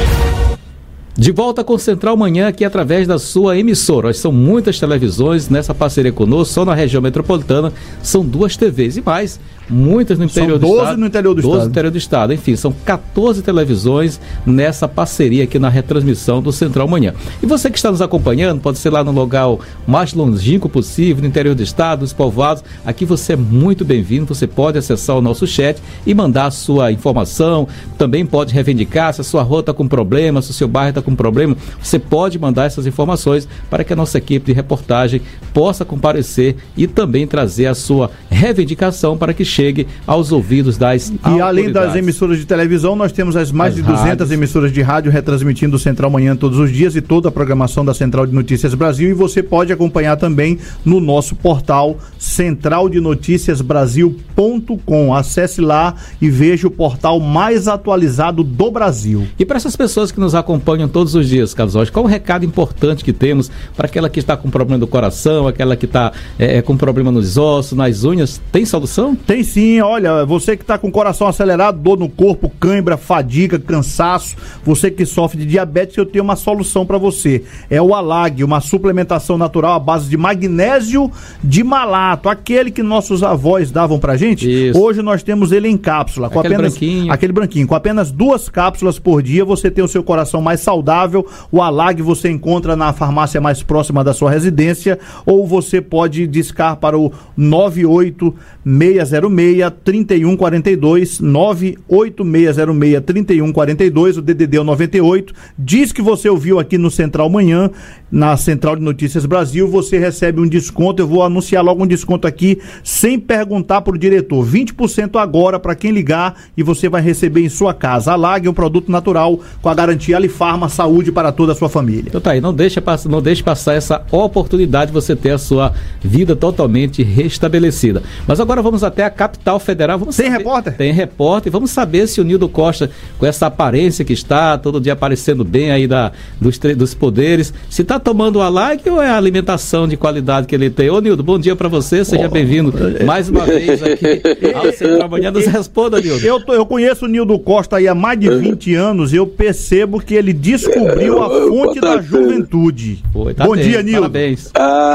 De volta com Central Manhã aqui através da sua emissora. São muitas televisões nessa parceria conosco, só na região metropolitana são duas T Vs e mais, muitas no interior do estado. São doze no interior do estado. doze no interior do estado. Enfim, são quatorze televisões nessa parceria aqui na retransmissão do Central Manhã. E você que está nos acompanhando, pode ser lá no local mais longínquo possível, no interior do estado, nos povoados. Aqui você é muito bem-vindo, você pode acessar o nosso chat e mandar a sua informação. Também pode reivindicar se a sua rua está com problema, se o seu bairro está com problema. Você pode mandar essas informações para que a nossa equipe de reportagem possa comparecer e também trazer a sua reivindicação para que chegue aos ouvidos das e autoridades. Além das emissoras de televisão, nós temos as mais as de duzentas rádios. Emissoras de rádio retransmitindo o Central Manhã todos os dias e toda a programação da Central de Notícias Brasil, e você pode acompanhar também no nosso portal central de noticias brasil ponto com. Acesse lá e veja o portal mais atualizado do Brasil. E para essas pessoas que nos acompanham todos os dias, Carlos Jorge, qual o recado importante que temos para aquela que está com problema do coração, aquela que está é, com problema nos ossos, nas unhas? Tem solução? Tem sim, olha, você que está com o coração acelerado, dor no corpo, cãibra, fadiga, cansaço, você que sofre de diabetes, eu tenho uma solução para você. É o Alag, uma suplementação natural à base de magnésio de malato, aquele que nossos avós davam pra gente. Isso. Hoje nós temos ele em cápsula, com aquele apenas branquinho. aquele branquinho, com apenas duas cápsulas por dia, você tem o seu coração mais saudável. O Alag você encontra na farmácia mais próxima da sua residência, ou você pode discar para o nove oito seis zero seis, três um quatro dois, nove oito seis zero seis, três um quatro dois, o D D D é o noventa e oito. Diz que você ouviu aqui no Central Manhã, na Central de Notícias Brasil, você recebe um desconto. Eu vou anunciar logo um desconto aqui, sem perguntar pro diretor. vinte por cento agora para quem ligar, e você vai receber em sua casa. A Alag é um produto natural com a garantia Alifarma, saúde para toda a sua família. Então tá aí, não deixe, não deixe passar essa oportunidade de você ter a sua vida totalmente restabelecida. Mas agora vamos até a capital federal. Vamos Tem saber, repórter? Tem repórter. Vamos saber se o Nildo Costa, com essa aparência que está, todo dia aparecendo bem aí da, dos, dos poderes, se está tomando o Alag ou é a alimentação de qualidade que ele tem? Ô Nildo, bom dia para você, seja oh, bem-vindo é... mais uma vez aqui ao Central Manhã. Nos responda, Nildo. Eu, tô, eu conheço o Nildo Costa aí há mais de vinte anos e eu percebo que ele descobriu a fonte da juventude. Foi, tá bom bem, dia, Nildo. Parabéns.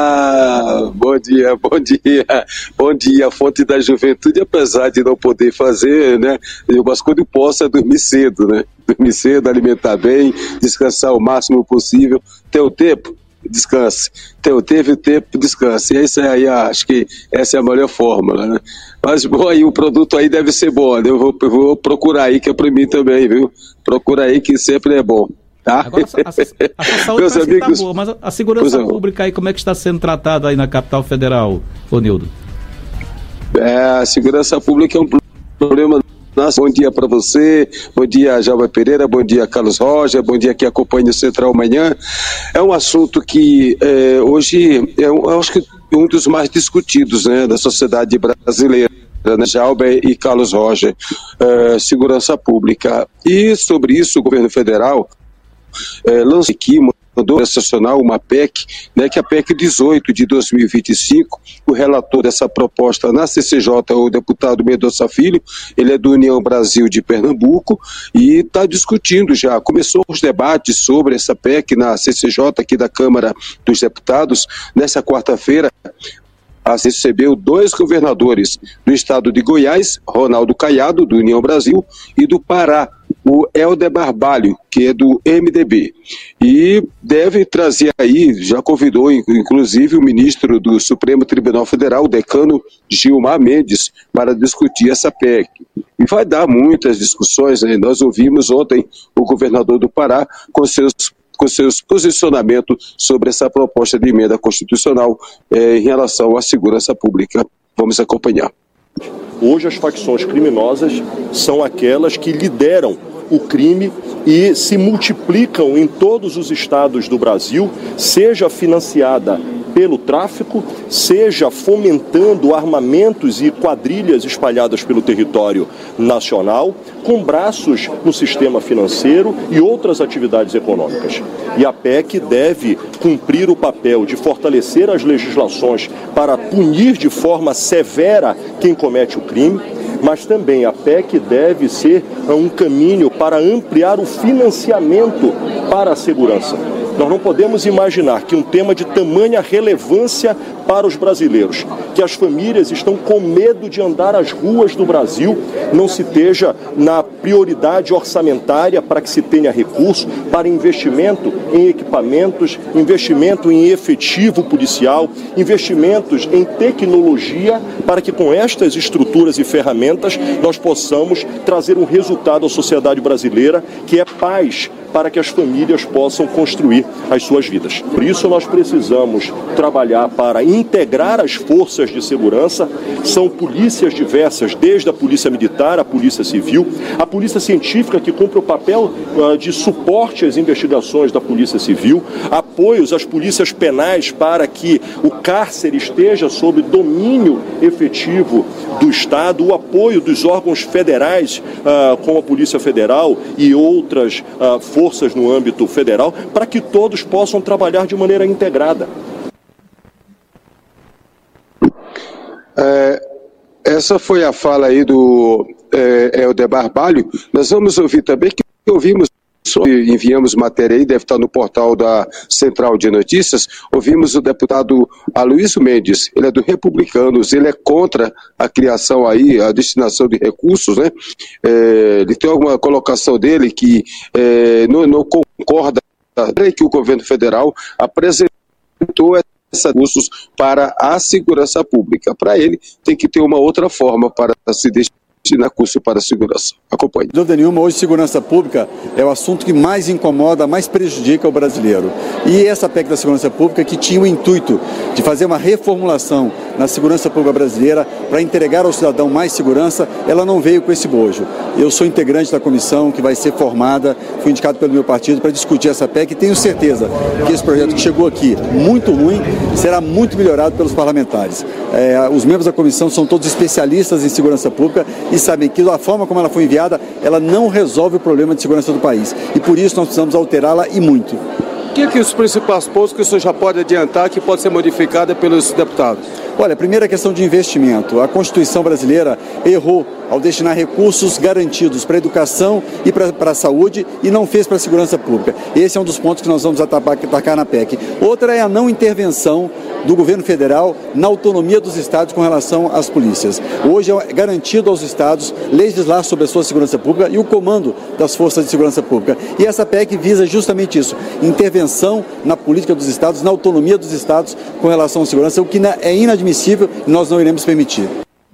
Ah, bom dia, bom dia. Bom dia, a fonte da juventude, apesar de não poder fazer, né, mas quando posso é dormir cedo, né? Dormir cedo, alimentar bem, descansar o máximo possível. Ter o tempo? descanse. Então, teve o tempo, descanse. E isso aí, acho que essa é a melhor fórmula, né? Mas, bom, aí o produto aí deve ser bom, né? Eu vou, eu vou procurar aí, que é para mim também, viu? Procura aí, que sempre é bom. Tá? Agora, a, a, a saúde Meus parece amigos, que tá boa, mas a segurança pública aí, como é que está sendo tratada aí na capital federal, Ronildo? É, a segurança pública é um problema. Nossa, bom dia para você, bom dia Jalva Pereira, bom dia Carlos Roger, bom dia que acompanha o Central Manhã. É um assunto que é, hoje é um, eu acho que um dos mais discutidos, né, da sociedade brasileira, né, Jalva e Carlos Roger, é, segurança pública. E sobre isso o governo federal é, lançou aqui mandou excepcional uma P E C, né, que é a P E C dezoito de dois mil e vinte e cinco, o relator dessa proposta na C C J, o deputado Mendonça Filho, ele é do União Brasil de Pernambuco e está discutindo já, começou os debates sobre essa P E C na C C J aqui da Câmara dos Deputados, nessa quarta-feira. Recebeu dois governadores do estado de Goiás, Ronaldo Caiado, do União Brasil, e do Pará, o Helder Barbalho, que é do M D B. E deve trazer aí, já convidou inclusive o ministro do Supremo Tribunal Federal, o decano Gilmar Mendes, para discutir essa P E C. E vai dar muitas discussões, né? Nós ouvimos ontem o governador do Pará com seus com seus posicionamentos sobre essa proposta de emenda constitucional eh, em relação à segurança pública. Vamos acompanhar. Hoje as facções criminosas são aquelas que lideram o crime e se multiplicam em todos os estados do Brasil, seja financiada pelo tráfico, seja fomentando armamentos e quadrilhas espalhadas pelo território nacional, com braços no sistema financeiro e outras atividades econômicas. E a P E C deve cumprir o papel de fortalecer as legislações para punir de forma severa quem comete o crime, mas também a P E C deve ser um caminho para ampliar o financiamento para a segurança. Nós não podemos imaginar que um tema de tamanha relevância para os brasileiros, que as famílias estão com medo de andar às ruas do Brasil, não se esteja na prioridade orçamentária para que se tenha recurso para investimento em equipamentos, investimento em efetivo policial, investimentos em tecnologia, para que com estas estruturas e ferramentas nós possamos trazer um resultado à sociedade brasileira, que é paz, para que as famílias possam construir as suas vidas. Por isso nós precisamos trabalhar para integrar as forças de segurança, são polícias diversas, desde a polícia militar, a polícia civil, a polícia científica, que cumpre o papel uh, de suporte às investigações da polícia civil, apoios às polícias penais para que o cárcere esteja sob domínio efetivo do Estado, o apoio dos órgãos federais, uh, como a Polícia Federal e outras uh, forças no âmbito federal, para que todos possam trabalhar de maneira integrada. É, essa foi a fala aí do é, Helder Barbalho. Nós vamos ouvir também, que ouvimos, enviamos matéria aí, deve estar no portal da Central de Notícias, ouvimos o deputado Aloysio Mendes, ele é do Republicanos, ele é contra a criação aí, a destinação de recursos, né? É, ele tem alguma colocação dele que é, não, não concorda que o governo federal apresentou esses recursos para a segurança pública. Para ele, tem que ter uma outra forma para se destinar recurso para a segurança. Acompanhe. Sem dúvida nenhuma, hoje segurança pública é o assunto que mais incomoda, mais prejudica o brasileiro. E essa P E C da segurança pública, que tinha o intuito de fazer uma reformulação na segurança pública brasileira para entregar ao cidadão mais segurança, ela não veio com esse bojo. Eu sou integrante da comissão que vai ser formada, fui indicado pelo meu partido para discutir essa P E C e tenho certeza que esse projeto que chegou aqui, muito ruim, será muito melhorado pelos parlamentares. É, os membros da comissão são todos especialistas em segurança pública e sabem que a forma como ela foi enviada, ela não resolve o problema de segurança do país. E por isso nós precisamos alterá-la e muito. O que, que os principais pontos que o senhor já pode adiantar que pode ser modificada pelos deputados? Olha, a primeira questão de investimento. A Constituição brasileira errou ao destinar recursos garantidos para a educação e para, para a saúde e não fez para a segurança pública. Esse é um dos pontos que nós vamos atacar na P E C. Outra é a não intervenção do governo federal na autonomia dos estados com relação às polícias. Hoje é garantido aos estados legislar sobre a sua segurança pública e o comando das forças de segurança pública. E essa P E C visa justamente isso, intervenção na política dos estados, na autonomia dos estados com relação à segurança, o que é inadmissível e nós não iremos permitir.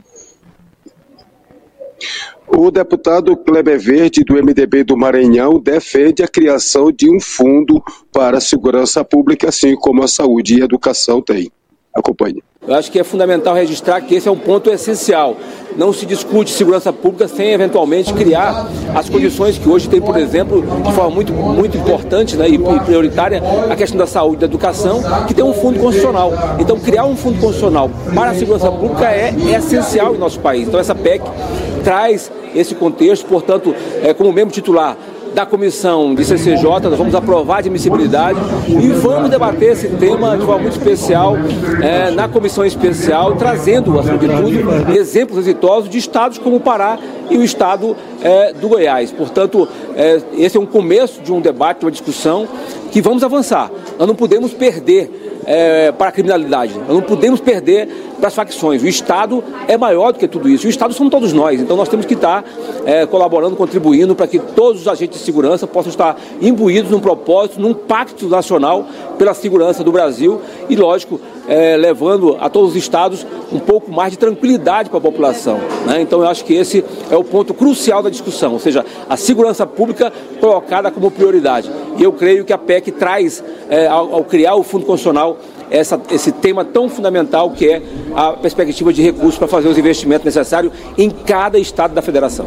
O deputado Kleber Verde, do M D B do Maranhão, defende a criação de um fundo para a segurança pública, assim como a saúde e a educação tem. Acompanhe. Eu acho que é fundamental registrar que esse é um ponto essencial. Não se discute segurança pública sem, eventualmente, criar as condições que hoje tem, por exemplo, de forma muito, muito importante, né, e prioritária, a questão da saúde e da educação, que tem um fundo constitucional. Então, criar um fundo constitucional para a segurança pública é, é essencial em nosso país. Então, essa P E C traz esse contexto, portanto, é, como membro titular da comissão de C C J, nós vamos aprovar a admissibilidade e vamos debater esse tema de forma muito especial é, na comissão especial, trazendo, acima de tudo, exemplos exitosos de estados como o Pará e o estado é, do Goiás. Portanto, é, esse é um começo de um debate, de uma discussão que vamos avançar. Nós não podemos perder É, para a criminalidade. Nós não podemos perder para as facções. O Estado é maior do que tudo isso. O Estado somos todos nós. Então nós temos que estar é, colaborando, contribuindo para que todos os agentes de segurança possam estar imbuídos num propósito, num pacto nacional pela segurança do Brasil e, lógico, é, levando a todos os estados um pouco mais de tranquilidade para a população, né? Então eu acho que esse é o ponto crucial da discussão, ou seja, a segurança pública colocada como prioridade. E eu creio que a P E C traz, é, ao, ao criar o Fundo Constitucional, Essa, esse tema tão fundamental que é a perspectiva de recursos para fazer os investimentos necessários em cada estado da federação.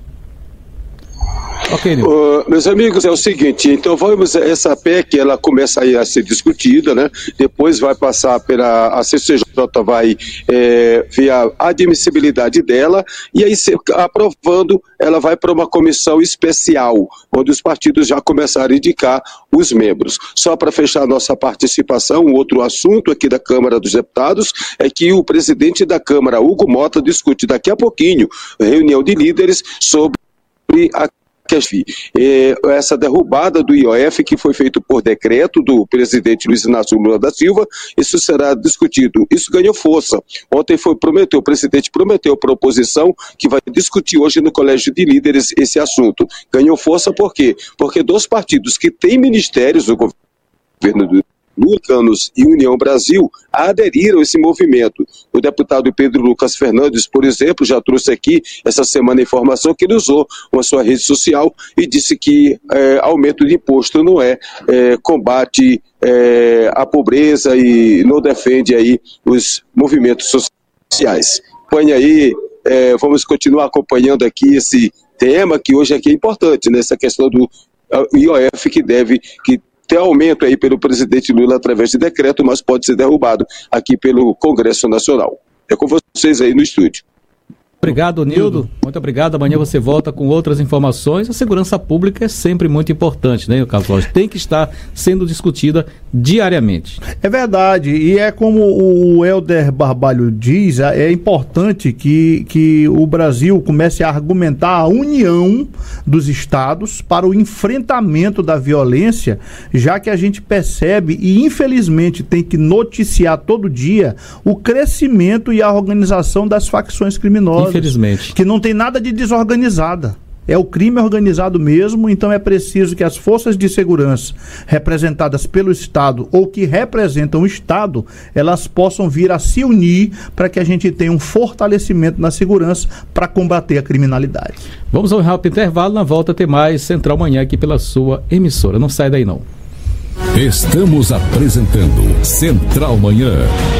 Okay, uh, meus amigos, é o seguinte, então vamos, essa P E C, ela começa aí a ser discutida, né? Depois vai passar pela, a C C J vai é, ver a admissibilidade dela e aí, se, aprovando, ela vai para uma comissão especial, onde os partidos já começaram a indicar os membros. Só para fechar a nossa participação, um outro assunto aqui da Câmara dos Deputados é que o presidente da Câmara, Hugo Mota, discute daqui a pouquinho, reunião de líderes sobre a essa derrubada do I O F que foi feito por decreto do presidente Luiz Inácio Lula da Silva. Isso será discutido, isso ganhou força. Ontem foi prometeu, o presidente prometeu para a oposição que vai discutir hoje no Colégio de Líderes esse assunto. Ganhou força por quê? Porque dos partidos que têm ministérios do governo do Lucanos e União Brasil aderiram a esse movimento. O deputado Pedro Lucas Fernandes, por exemplo, já trouxe aqui essa semana a informação que ele usou uma sua rede social e disse que é, aumento de imposto não é, é combate é, a pobreza e não defende aí os movimentos sociais. Acompanhe aí, é, vamos continuar acompanhando aqui esse tema que hoje aqui é importante, né? Essa questão do I O F que deve... que tem aumento aí pelo presidente Lula através de decreto, mas pode ser derrubado aqui pelo Congresso Nacional. É com vocês aí no estúdio. Obrigado, Nildo. Muito obrigado. Amanhã você volta com outras informações. A segurança pública é sempre muito importante, né, Carlos Rocha? Tem que estar sendo discutida diariamente. É verdade. E é como o Helder Barbalho diz, é importante que, que o Brasil comece a argumentar a união dos estados para o enfrentamento da violência, já que a gente percebe e infelizmente tem que noticiar todo dia o crescimento e a organização das facções criminosas. Infelizmente. Que não tem nada de desorganizada. É o crime organizado mesmo, então é preciso que as forças de segurança representadas pelo Estado ou que representam o Estado, elas possam vir a se unir para que a gente tenha um fortalecimento na segurança para combater a criminalidade. Vamos ao rápido intervalo, na volta tem mais Central Manhã aqui pela sua emissora. Não sai daí não. Estamos apresentando Central Manhã.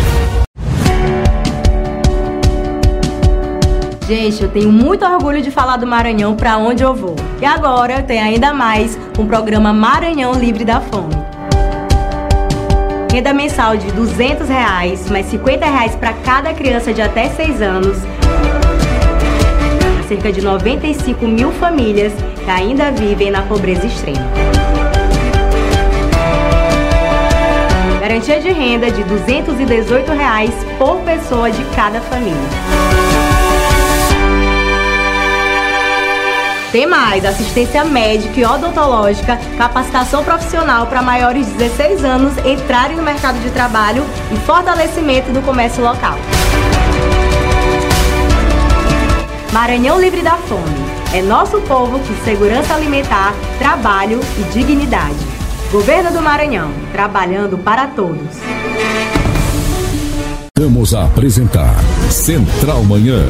Gente, eu tenho muito orgulho de falar do Maranhão para onde eu vou. E agora tem ainda mais um programa Maranhão Livre da Fome. Renda mensal de duzentos reais, mais cinquenta reais para cada criança de até seis anos. Cerca de noventa e cinco mil famílias que ainda vivem na pobreza extrema. Garantia de renda de duzentos e dezoito reais por pessoa de cada família. Tem mais assistência médica e odontológica, capacitação profissional para maiores de dezesseis anos entrarem no mercado de trabalho e fortalecimento do comércio local. Maranhão livre da fome. É nosso povo com segurança alimentar, trabalho e dignidade. Governo do Maranhão, trabalhando para todos. Vamos a apresentar Central Manhã.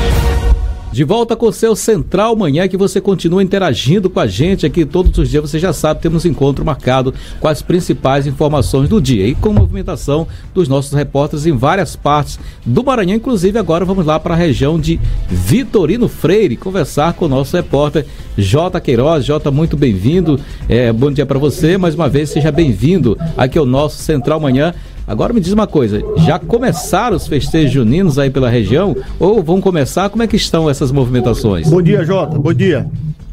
De volta com o seu Central Manhã, que você continua interagindo com a gente aqui todos os dias. Você já sabe, temos encontro marcado com as principais informações do dia e com movimentação dos nossos repórteres em várias partes do Maranhão. Inclusive agora vamos lá para a região de Vitorino Freire conversar com o nosso repórter J. Queiroz. J, muito bem-vindo, é, bom dia para você, mais uma vez seja bem-vindo aqui ao nosso Central Manhã. Agora me diz uma coisa, já começaram os festejos juninos aí pela região ou vão começar? Como é que estão essas movimentações? Bom dia, Jota, bom dia.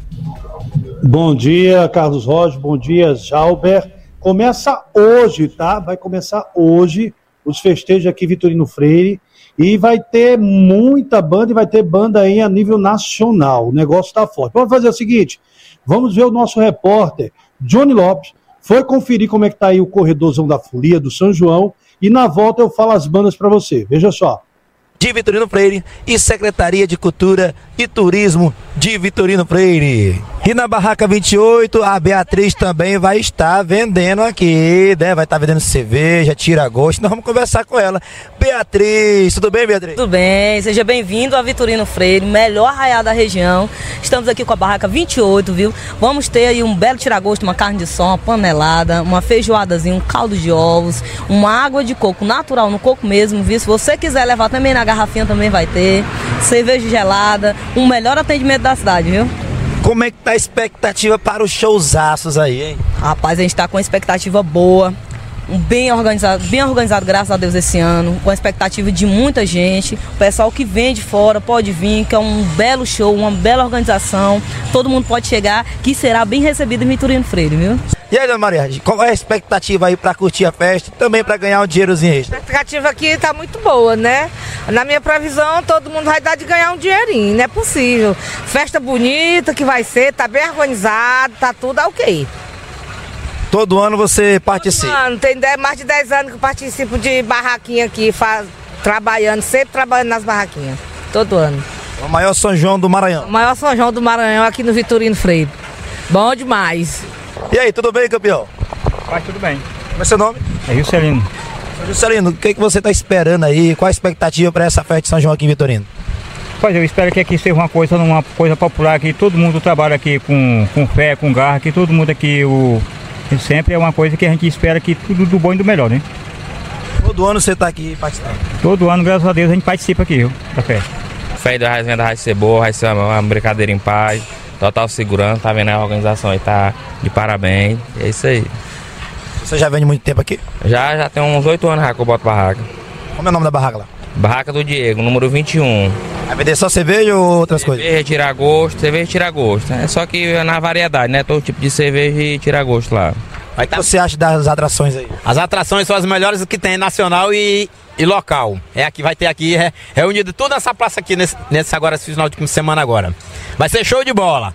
Bom dia, Carlos Rocha, bom dia, Jalber. Começa hoje, tá? Vai começar hoje os festejos aqui em Vitorino Freire e vai ter muita banda e vai ter banda aí a nível nacional. O negócio tá forte. Vamos fazer o seguinte, vamos ver o nosso repórter, Johnny Lopes, foi conferir como é que tá aí o corredorzão da Folia, do São João, e na volta eu falo as bandas para você. Veja só. De Vitorino Freire e Secretaria de Cultura e Turismo de Vitorino Freire. E na Barraca vinte e oito, a Beatriz também vai estar vendendo aqui, né? Vai estar vendendo cerveja, tira-gosto. Nós vamos conversar com ela. Beatriz, tudo bem, Beatriz? Tudo bem, seja bem-vindo a Vitorino Freire, melhor arraial da região. Estamos aqui com a Barraca vinte e oito, viu? Vamos ter aí um belo tira-gosto, uma carne de som, uma panelada, uma feijoadazinha, um caldo de ovos, uma água de coco natural, no coco mesmo, viu? Se você quiser levar também na garrafinha, também vai ter. Cerveja gelada, um melhor atendimento da cidade, viu? Como é que tá a expectativa para os showzaços aí, hein? Rapaz, a gente tá com uma expectativa boa, um bem organizado, bem organizado, graças a Deus, esse ano, com a expectativa de muita gente. O pessoal que vem de fora pode vir, que é um belo show, uma bela organização. Todo mundo pode chegar, que será bem recebido em Vitorino Freire, viu? E aí, dona Maria, qual é a expectativa aí para curtir a festa e também para ganhar um dinheirozinho extra? A expectativa aqui tá muito boa, né? Na minha previsão, todo mundo vai dar de ganhar um dinheirinho, não é possível. Festa bonita que vai ser, tá bem organizado, tá tudo ok. Todo ano você participa? Todo ano, tem mais de dez anos que eu participo de barraquinha aqui, faz, trabalhando, sempre trabalhando nas barraquinhas, todo ano. O maior São João do Maranhão? O maior São João do Maranhão aqui no Vitorino Freire. Bom demais. E aí, tudo bem, campeão? Vai, tudo bem. Como é seu nome? É Juscelino. Juscelino, o que, que você está esperando aí? Qual a expectativa para essa festa de São João aqui em Vitorino? Pois eu espero que aqui seja uma coisa, uma coisa popular, que todo mundo trabalha aqui com, com fé, com garra, que todo mundo aqui, o, sempre é uma coisa que a gente espera que tudo do bom e do melhor, né? Todo ano você está aqui participando? Todo ano, graças a Deus, a gente participa aqui, viu, da festa. A festa da Raizinha vai ser boa, vai ser uma, uma brincadeira em paz. Total segurança, tá vendo? A organização aí tá de parabéns, é isso aí. Você já vende muito tempo aqui? Já, já tem uns oito anos já que eu boto barraca. Como é o nome da barraca lá? Barraca do Diego, número vinte e um. Vai vender só cerveja ou outras cerveja, coisas? Cerveja, tira gosto, cerveja, tira gosto. É só que na variedade, né? Todo tipo de cerveja e tira gosto lá. O que você acha das atrações aí? As atrações são as melhores que tem, nacional e, e local. É aqui, vai ter aqui, é, reunido toda essa praça aqui nesse, nesse agora, esse final de semana agora. Vai ser show de bola.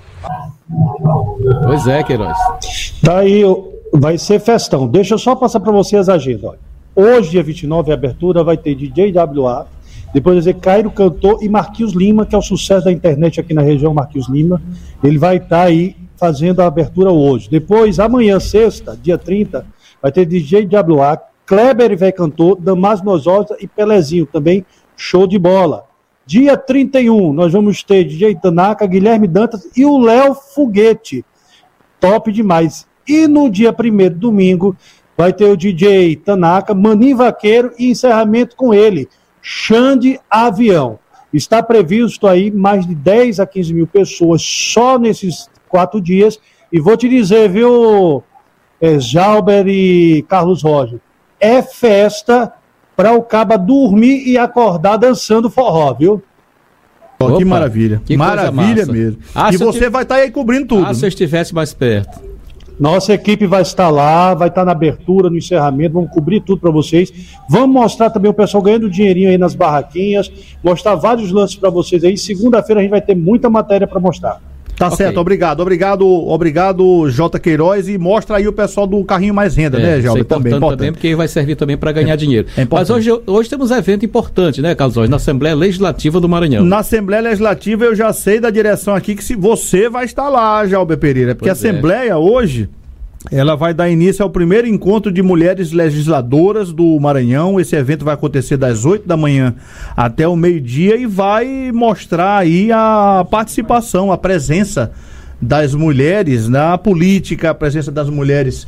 Pois é, Queiroz. Daí vai ser festão. Deixa eu só passar para vocês a agenda. Olha. Hoje, dia vinte e nove, a abertura vai ter D J W A, depois vai ser Cairo Cantor e Marquinhos Lima, que é o sucesso da internet aqui na região, Marquinhos Lima. Ele vai estar tá aí fazendo a abertura hoje. Depois, amanhã, sexta, dia trinta, vai ter D J W A, Kleber e Véi Cantor, Damásio Nozosa e Pelezinho, também show de bola. Dia trinta e um, nós vamos ter D J Tanaka, Guilherme Dantas e o Léo Foguete. Top demais. E no dia primeiro, domingo, vai ter o D J Tanaka, Maninho Vaqueiro e encerramento com ele, Xande Avião. Está previsto aí mais de dez a quinze mil pessoas só nesses quatro dias. E vou te dizer, viu, é, Jalber e Carlos Roger, é festa para o caba dormir e acordar dançando forró, viu? Oh, que maravilha, que maravilha mesmo. Ah, e você vai estar tá aí cobrindo tudo. Ah, se eu estivesse mais perto. Nossa equipe vai estar lá, vai estar na abertura, no encerramento, vamos cobrir tudo para vocês. Vamos mostrar também o pessoal ganhando dinheirinho aí nas barraquinhas, mostrar vários lances para vocês aí. Segunda-feira a gente vai ter muita matéria para mostrar. Tá okay. certo, obrigado, obrigado, obrigado, J. Queiroz, e mostra aí o pessoal do carrinho mais renda, é, né, Gelber? É também, importante também, porque vai servir também para ganhar é, dinheiro. É Mas hoje, hoje temos um evento importante, né, Carlos Rocha, na Assembleia Legislativa do Maranhão. Na Assembleia Legislativa eu já sei da direção aqui que se você vai estar lá, Gelber Pereira, porque pois a Assembleia é. hoje, ela vai dar início ao primeiro encontro de mulheres legisladoras do Maranhão. Esse evento vai acontecer das oito da manhã até o meio-dia e vai mostrar aí a participação, a presença das mulheres na política, a presença das mulheres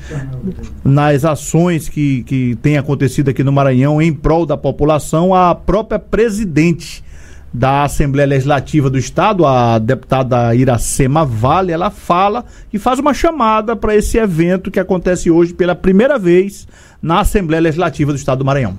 nas ações que, que têm acontecido aqui no Maranhão em prol da população. A própria presidente da Assembleia Legislativa do Estado, a deputada Iracema Vale, ela fala e faz uma chamada para esse evento que acontece hoje pela primeira vez na Assembleia Legislativa do Estado do Maranhão.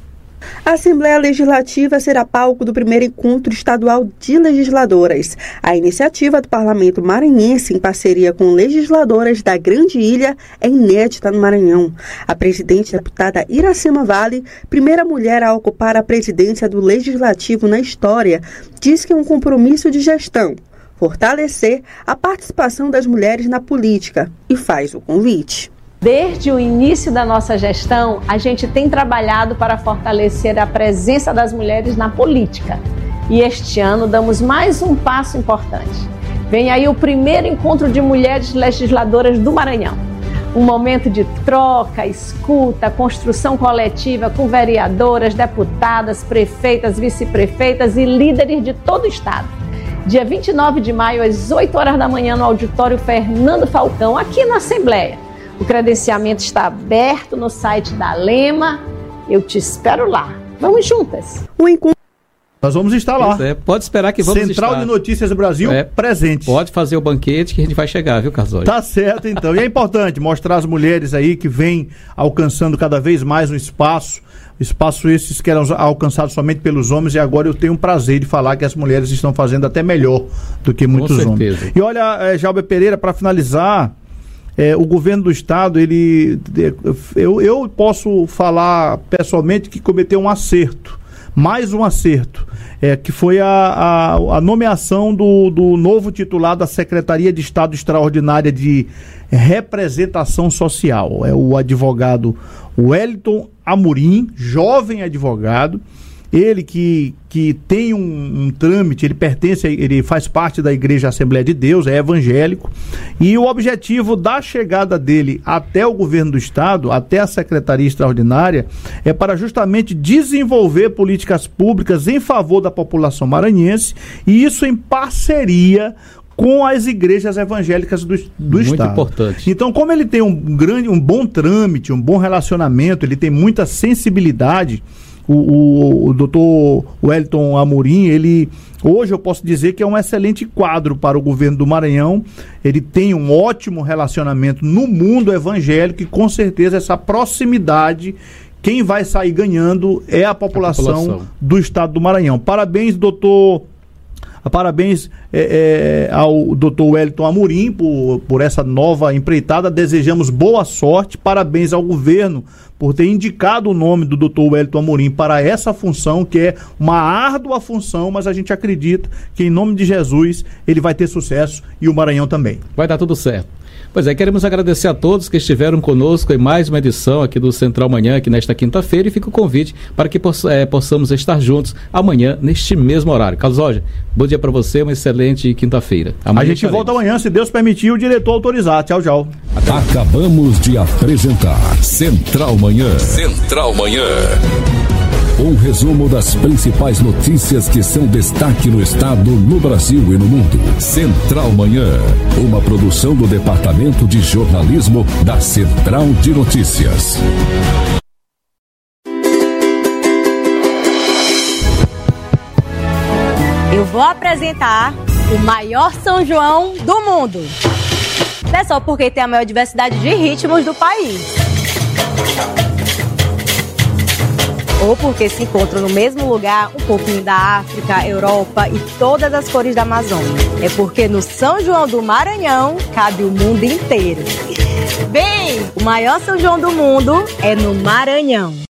A Assembleia Legislativa será palco do primeiro encontro estadual de legisladoras. A iniciativa do Parlamento Maranhense, em parceria com legisladoras da Grande Ilha, é inédita no Maranhão. A presidente, a deputada Iracema Vale, primeira mulher a ocupar a presidência do Legislativo na história, diz que é um compromisso de gestão fortalecer a participação das mulheres na política e faz o convite. Desde o início da nossa gestão, a gente tem trabalhado para fortalecer a presença das mulheres na política. E este ano damos mais um passo importante. Vem aí o primeiro encontro de mulheres legisladoras do Maranhão. Um momento de troca, escuta, construção coletiva com vereadoras, deputadas, prefeitas, vice-prefeitas e líderes de todo o estado. Dia vinte e nove de maio, às oito horas da manhã, no auditório Fernando Falcão, aqui na Assembleia. O credenciamento está aberto no site da Lema. Eu te espero lá. Vamos juntas. O encontro. Nós vamos estar lá. É, pode esperar que vamos Central estar. de Notícias do Brasil, é, presente. Pode fazer o banquete que a gente vai chegar, viu, Carlos? Tá certo, então. E é importante mostrar as mulheres aí que vêm alcançando cada vez mais um espaço. Espaço esses que eram alcançados somente pelos homens, e agora eu tenho o prazer de falar que as mulheres estão fazendo até melhor do que muitos Com homens. certeza. E olha, é, Gelber Pereira, para finalizar, É, o governo do estado, ele, eu, eu posso falar pessoalmente que cometeu um acerto, mais um acerto, é, que foi a, a, a nomeação do, do novo titular da Secretaria de Estado Extraordinária de Representação Social. É o advogado Wellington Amorim, jovem advogado. Ele que, que tem um, um trâmite, ele pertence, ele faz parte da Igreja Assembleia de Deus, é evangélico, e o objetivo da chegada dele até o governo do estado, até a Secretaria Extraordinária, é para justamente desenvolver políticas públicas em favor da população maranhense, e isso em parceria com as igrejas evangélicas do, do Muito estado. importante. Então, como ele tem um grande, um bom trâmite, um bom relacionamento, ele tem muita sensibilidade. O, o, o doutor Wellington Amorim, ele, hoje eu posso dizer que é um excelente quadro para o governo do Maranhão. Ele tem um ótimo relacionamento no mundo evangélico e com certeza essa proximidade, quem vai sair ganhando é a população, a população. do estado do Maranhão. Parabéns, doutor Parabéns é, é, ao doutor Wellington Amorim por, por essa nova empreitada. Desejamos boa sorte. Parabéns ao governo por ter indicado o nome do doutor Wellington Amorim para essa função, que é uma árdua função, mas a gente acredita que, em nome de Jesus, ele vai ter sucesso e o Maranhão também. Vai dar tudo certo. Pois é, queremos agradecer a todos que estiveram conosco em mais uma edição aqui do Central Manhã, aqui nesta quinta-feira, e fica o convite para que poss- é, possamos estar juntos amanhã, neste mesmo horário. Carlos Rocha, bom dia para você, uma excelente quinta-feira. Amanhã a gente estaremos. volta amanhã, se Deus permitir, o diretor autorizar. Tchau, tchau. Acabamos de apresentar Central Manhã. Central Manhã. Um resumo das principais notícias que são destaque no estado, no Brasil e no mundo. Central Manhã, uma produção do Departamento de Jornalismo da Central de Notícias. Eu vou apresentar o maior São João do mundo. Não é só porque tem a maior diversidade de ritmos do país, ou porque se encontram no mesmo lugar um pouquinho da África, Europa e todas as cores da Amazônia. É porque no São João do Maranhão cabe o mundo inteiro. Bem, o maior São João do mundo é no Maranhão.